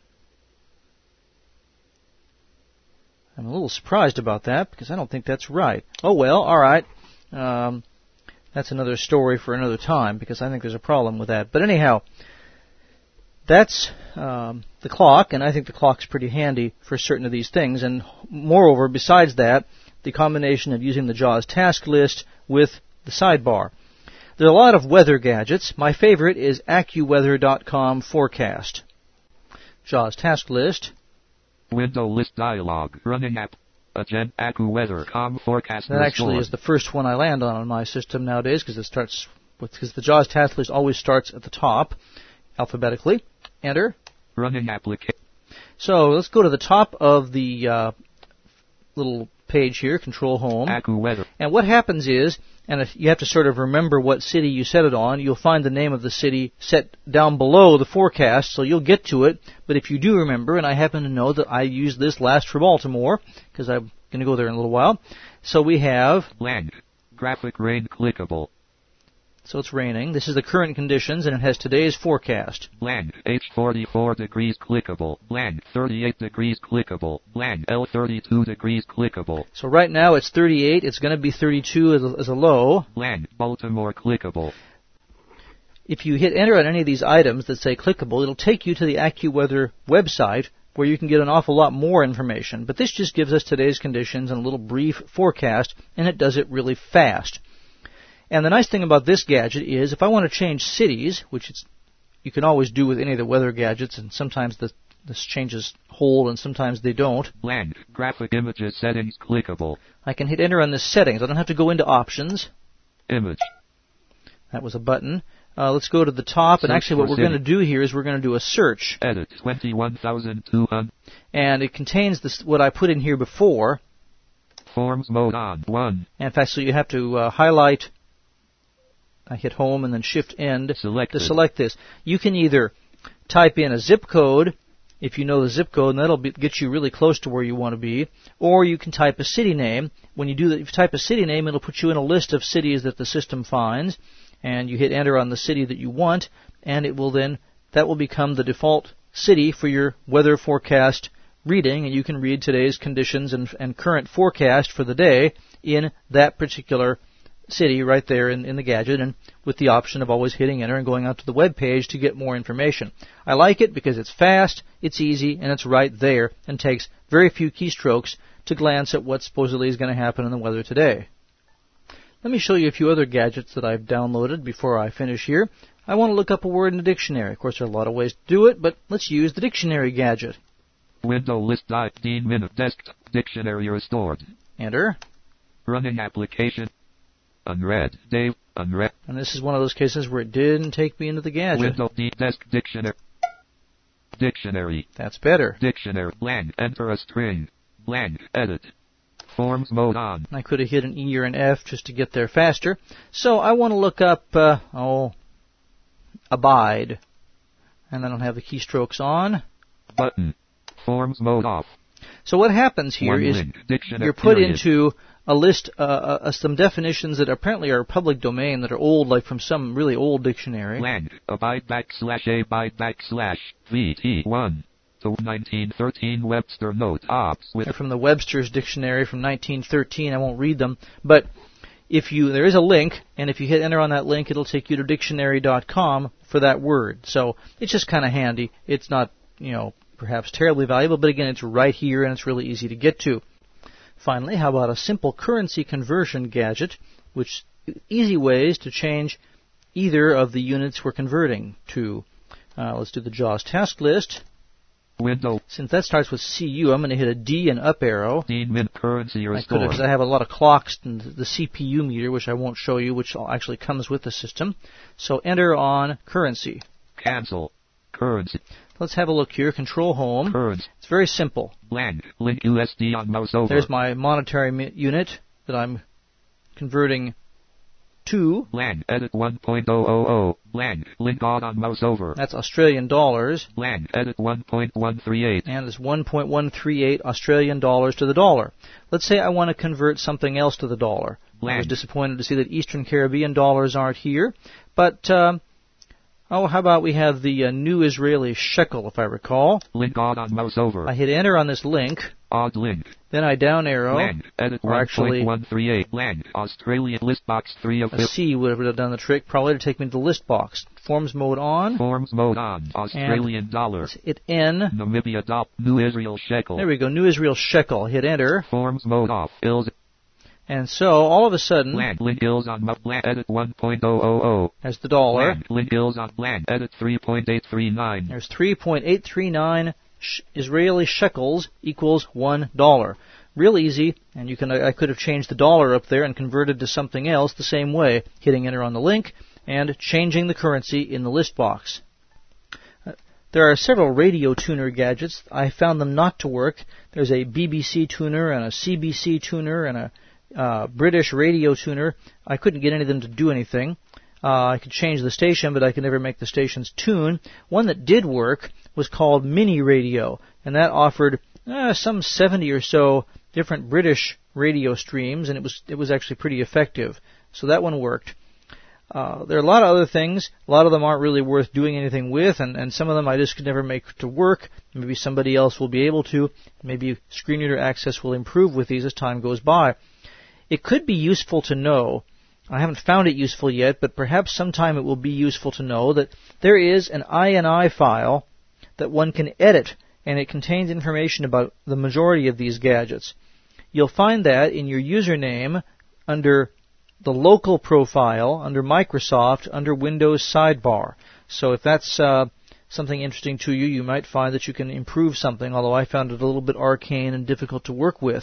I'm a little surprised about that, because I don't think that's right. Oh well, alright. That's another story for another time, because I think there's a problem with that. But anyhow, that's the clock, and I think the clock's pretty handy for certain of these things. And moreover, besides that, the combination of using the JAWS task list with the sidebar. There are a lot of weather gadgets. My favorite is AccuWeather.com Forecast. JAWS task list. Window list dialog. Running app. Agent AccuWeather.com Forecast. That actually is the first one I land on my system nowadays, because the JAWS task list always starts at the top, alphabetically. Enter. Running application. So let's go to the top of the little page here, Control Home. AccuWeather. And what happens is, and if you have to sort of remember what city you set it on, you'll find the name of the city set down below the forecast, so you'll get to it. But if you do remember, and I happen to know that I used this last for Baltimore, because I'm going to go there in a little while. So we have, Blank. Graphic rain clickable. so it's raining. This is the current conditions, and it has today's forecast. Blank. H44 degrees clickable. Blank. 38 degrees clickable. Blank. L32 degrees clickable. So right now it's 38. It's going to be 32 as a low. Blank. Baltimore clickable. If you hit enter on any of these items that say clickable, it'll take you to the AccuWeather website, where you can get an awful lot more information. But this just gives us today's conditions and a little brief forecast, and it does it really fast. And the nice thing about this gadget is if I want to change cities, which you can always do with any of the weather gadgets, and sometimes this changes whole and sometimes they don't. Blank. Graphic images settings clickable. I can hit enter on the settings. I don't have to go into options. Image. That was a button. Let's go to the top, and Search actually what for we're going to do here is we're going to do a search. Edit 21,200. And it contains what I put in here before. Forms mode on. 1. And in fact, so you have to highlight. I hit home and then shift end Selected. to select this. You can either type in a zip code, if you know the zip code, and that'll get you really close to where you want to be, or you can type a city name. When you do that, if you type a city name, it'll put you in a list of cities that the system finds, and you hit enter on the city that you want, and that will become the default city for your weather forecast reading, and you can read today's conditions and current forecast for the day in that particular city right there in the gadget, and with the option of always hitting enter and going out to the web page to get more information. I like it because it's fast, it's easy, and it's right there, and takes very few keystrokes to glance at what supposedly is going to happen in the weather today. Let me show you a few other gadgets that I've downloaded before I finish here. I want to look up a word in the dictionary. Of course, there are a lot of ways to do it, but let's use the dictionary gadget. Window list 15 minute desktop dictionary restored. Enter. Running application. Unread. Dave. Unread. And this is one of those cases where it didn't take me into the gadget. Window D desk dictionary. Dictionary. That's better. Dictionary. Blank. Enter a string. Blank. Edit. Forms mode on. I could have hit an E or an F just to get there faster. So I want to look up, abide. And I don't have the keystrokes on. Button. Forms mode off. So what happens here One is link. Dictionary you're put period. into a list, some definitions that apparently are public domain that are old, like from some really old dictionary. Blank. Abide / VT1. To 1913 Webster note ops with They're from the Webster's Dictionary from 1913. I won't read them, but there is a link, and if you hit enter on that link, it'll take you to dictionary.com for that word. So it's just kind of handy. It's not, perhaps terribly valuable, but again, it's right here, and it's really easy to get to. Finally, how about a simple currency conversion gadget, which easy ways to change either of the units we're converting to. Let's do the JAWS task list. window. Since that starts with CU, I'm going to hit a D and up arrow. Min currency I could restored. because I have a lot of clocks and the CPU meter, which I won't show you, which actually comes with the system. So enter on currency. Cancel. Currency. Let's have a look here. Control Home. Currency. It's very simple. Blank. Link USD on mouse over. There's my monetary unit that I'm converting to. Blank. Edit 1.000. Blank. Link on mouse over. That's Australian dollars. Blank. Edit 1.138. And it's 1.138 Australian dollars to the dollar. Let's say I want to convert something else to the dollar. Blank. I was disappointed to see that Eastern Caribbean dollars aren't here. But, how about we have the new Israeli shekel, if I recall. Link on mouse over. I hit enter on this link. Odd link. Then I down arrow. Blank. Edit Or actually- 1.138. Blank. Australian list box 3 of A C would have done the trick, probably to take me to the list box. Forms mode on. Forms mode on. Australian dollar. Let's hit N. Namibia dollar. New Israel shekel. There we go, new Israel shekel. Hit enter. Forms mode off. Ills. And so, all of a sudden, Blank. Link ills on blank. Edit 1.000. there's the dollar. Blank. Link ills on blank. Edit 3.839. There's 3.839 Israeli shekels equals $1. Real easy, and I could have changed the dollar up there and converted to something else the same way, hitting enter on the link and changing the currency in the list box. There are several radio tuner gadgets. I found them not to work. There's a BBC tuner and a CBC tuner and a British radio tuner. I couldn't get any of them to do anything. I could change the station, but I could never make the stations tune. One that did work was called Mini Radio, and that offered some 70 or so different British radio streams, and it was actually pretty effective. So that one worked. There are a lot of other things. A lot of them aren't really worth doing anything with, and some of them I just could never make to work. Maybe somebody else will be able to. Maybe screen reader access will improve with these as time goes by. It could be useful to know, I haven't found it useful yet, but perhaps sometime it will be useful to know that there is an INI file that one can edit, and it contains information about the majority of these gadgets. You'll find that in your username under the local profile under Microsoft under Windows sidebar. So if that's something interesting to you, you might find that you can improve something, although I found it a little bit arcane and difficult to work with.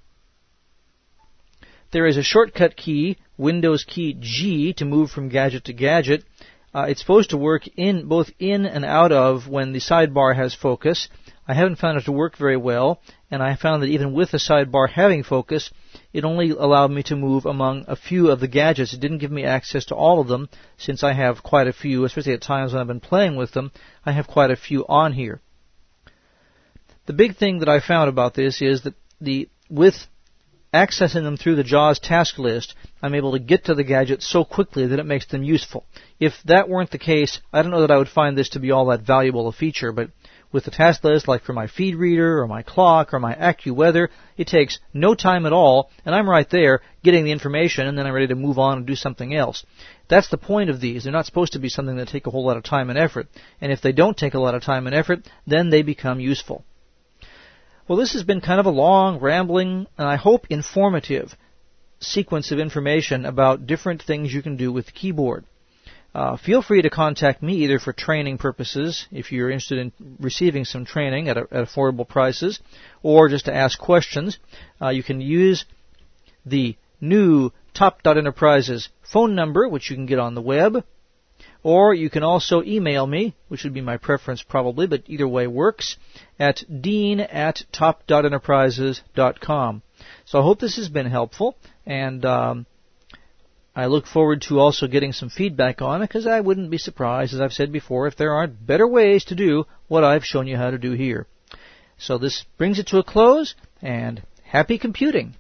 There is a shortcut key, Windows key G, to move from gadget to gadget. It's supposed to work both in and out of when the sidebar has focus. I haven't found it to work very well, and I found that even with the sidebar having focus, it only allowed me to move among a few of the gadgets. It didn't give me access to all of them, since I have quite a few, especially at times when I've been playing with them. I have quite a few on here. The big thing that I found about this is that with accessing them through the JAWS task list, I'm able to get to the gadgets so quickly that it makes them useful. If that weren't the case, I don't know that I would find this to be all that valuable a feature, but with the task list, like for my feed reader or my clock or my AccuWeather, it takes no time at all, and I'm right there getting the information, and then I'm ready to move on and do something else. That's the point of these. They're not supposed to be something that take a whole lot of time and effort, and if they don't take a lot of time and effort, then they become useful. Well, this has been kind of a long, rambling, and I hope informative sequence of information about different things you can do with the keyboard. Feel free to contact me either for training purposes, if you're interested in receiving some training at affordable prices, or just to ask questions. You can use the new Top.Enterprises phone number, which you can get on the web, or you can also email me, which would be my preference probably, but either way works, at dean@top.enterprises.com. So I hope this has been helpful, and I look forward to also getting some feedback on it, because I wouldn't be surprised, as I've said before, if there aren't better ways to do what I've shown you how to do here. So this brings it to a close, and happy computing!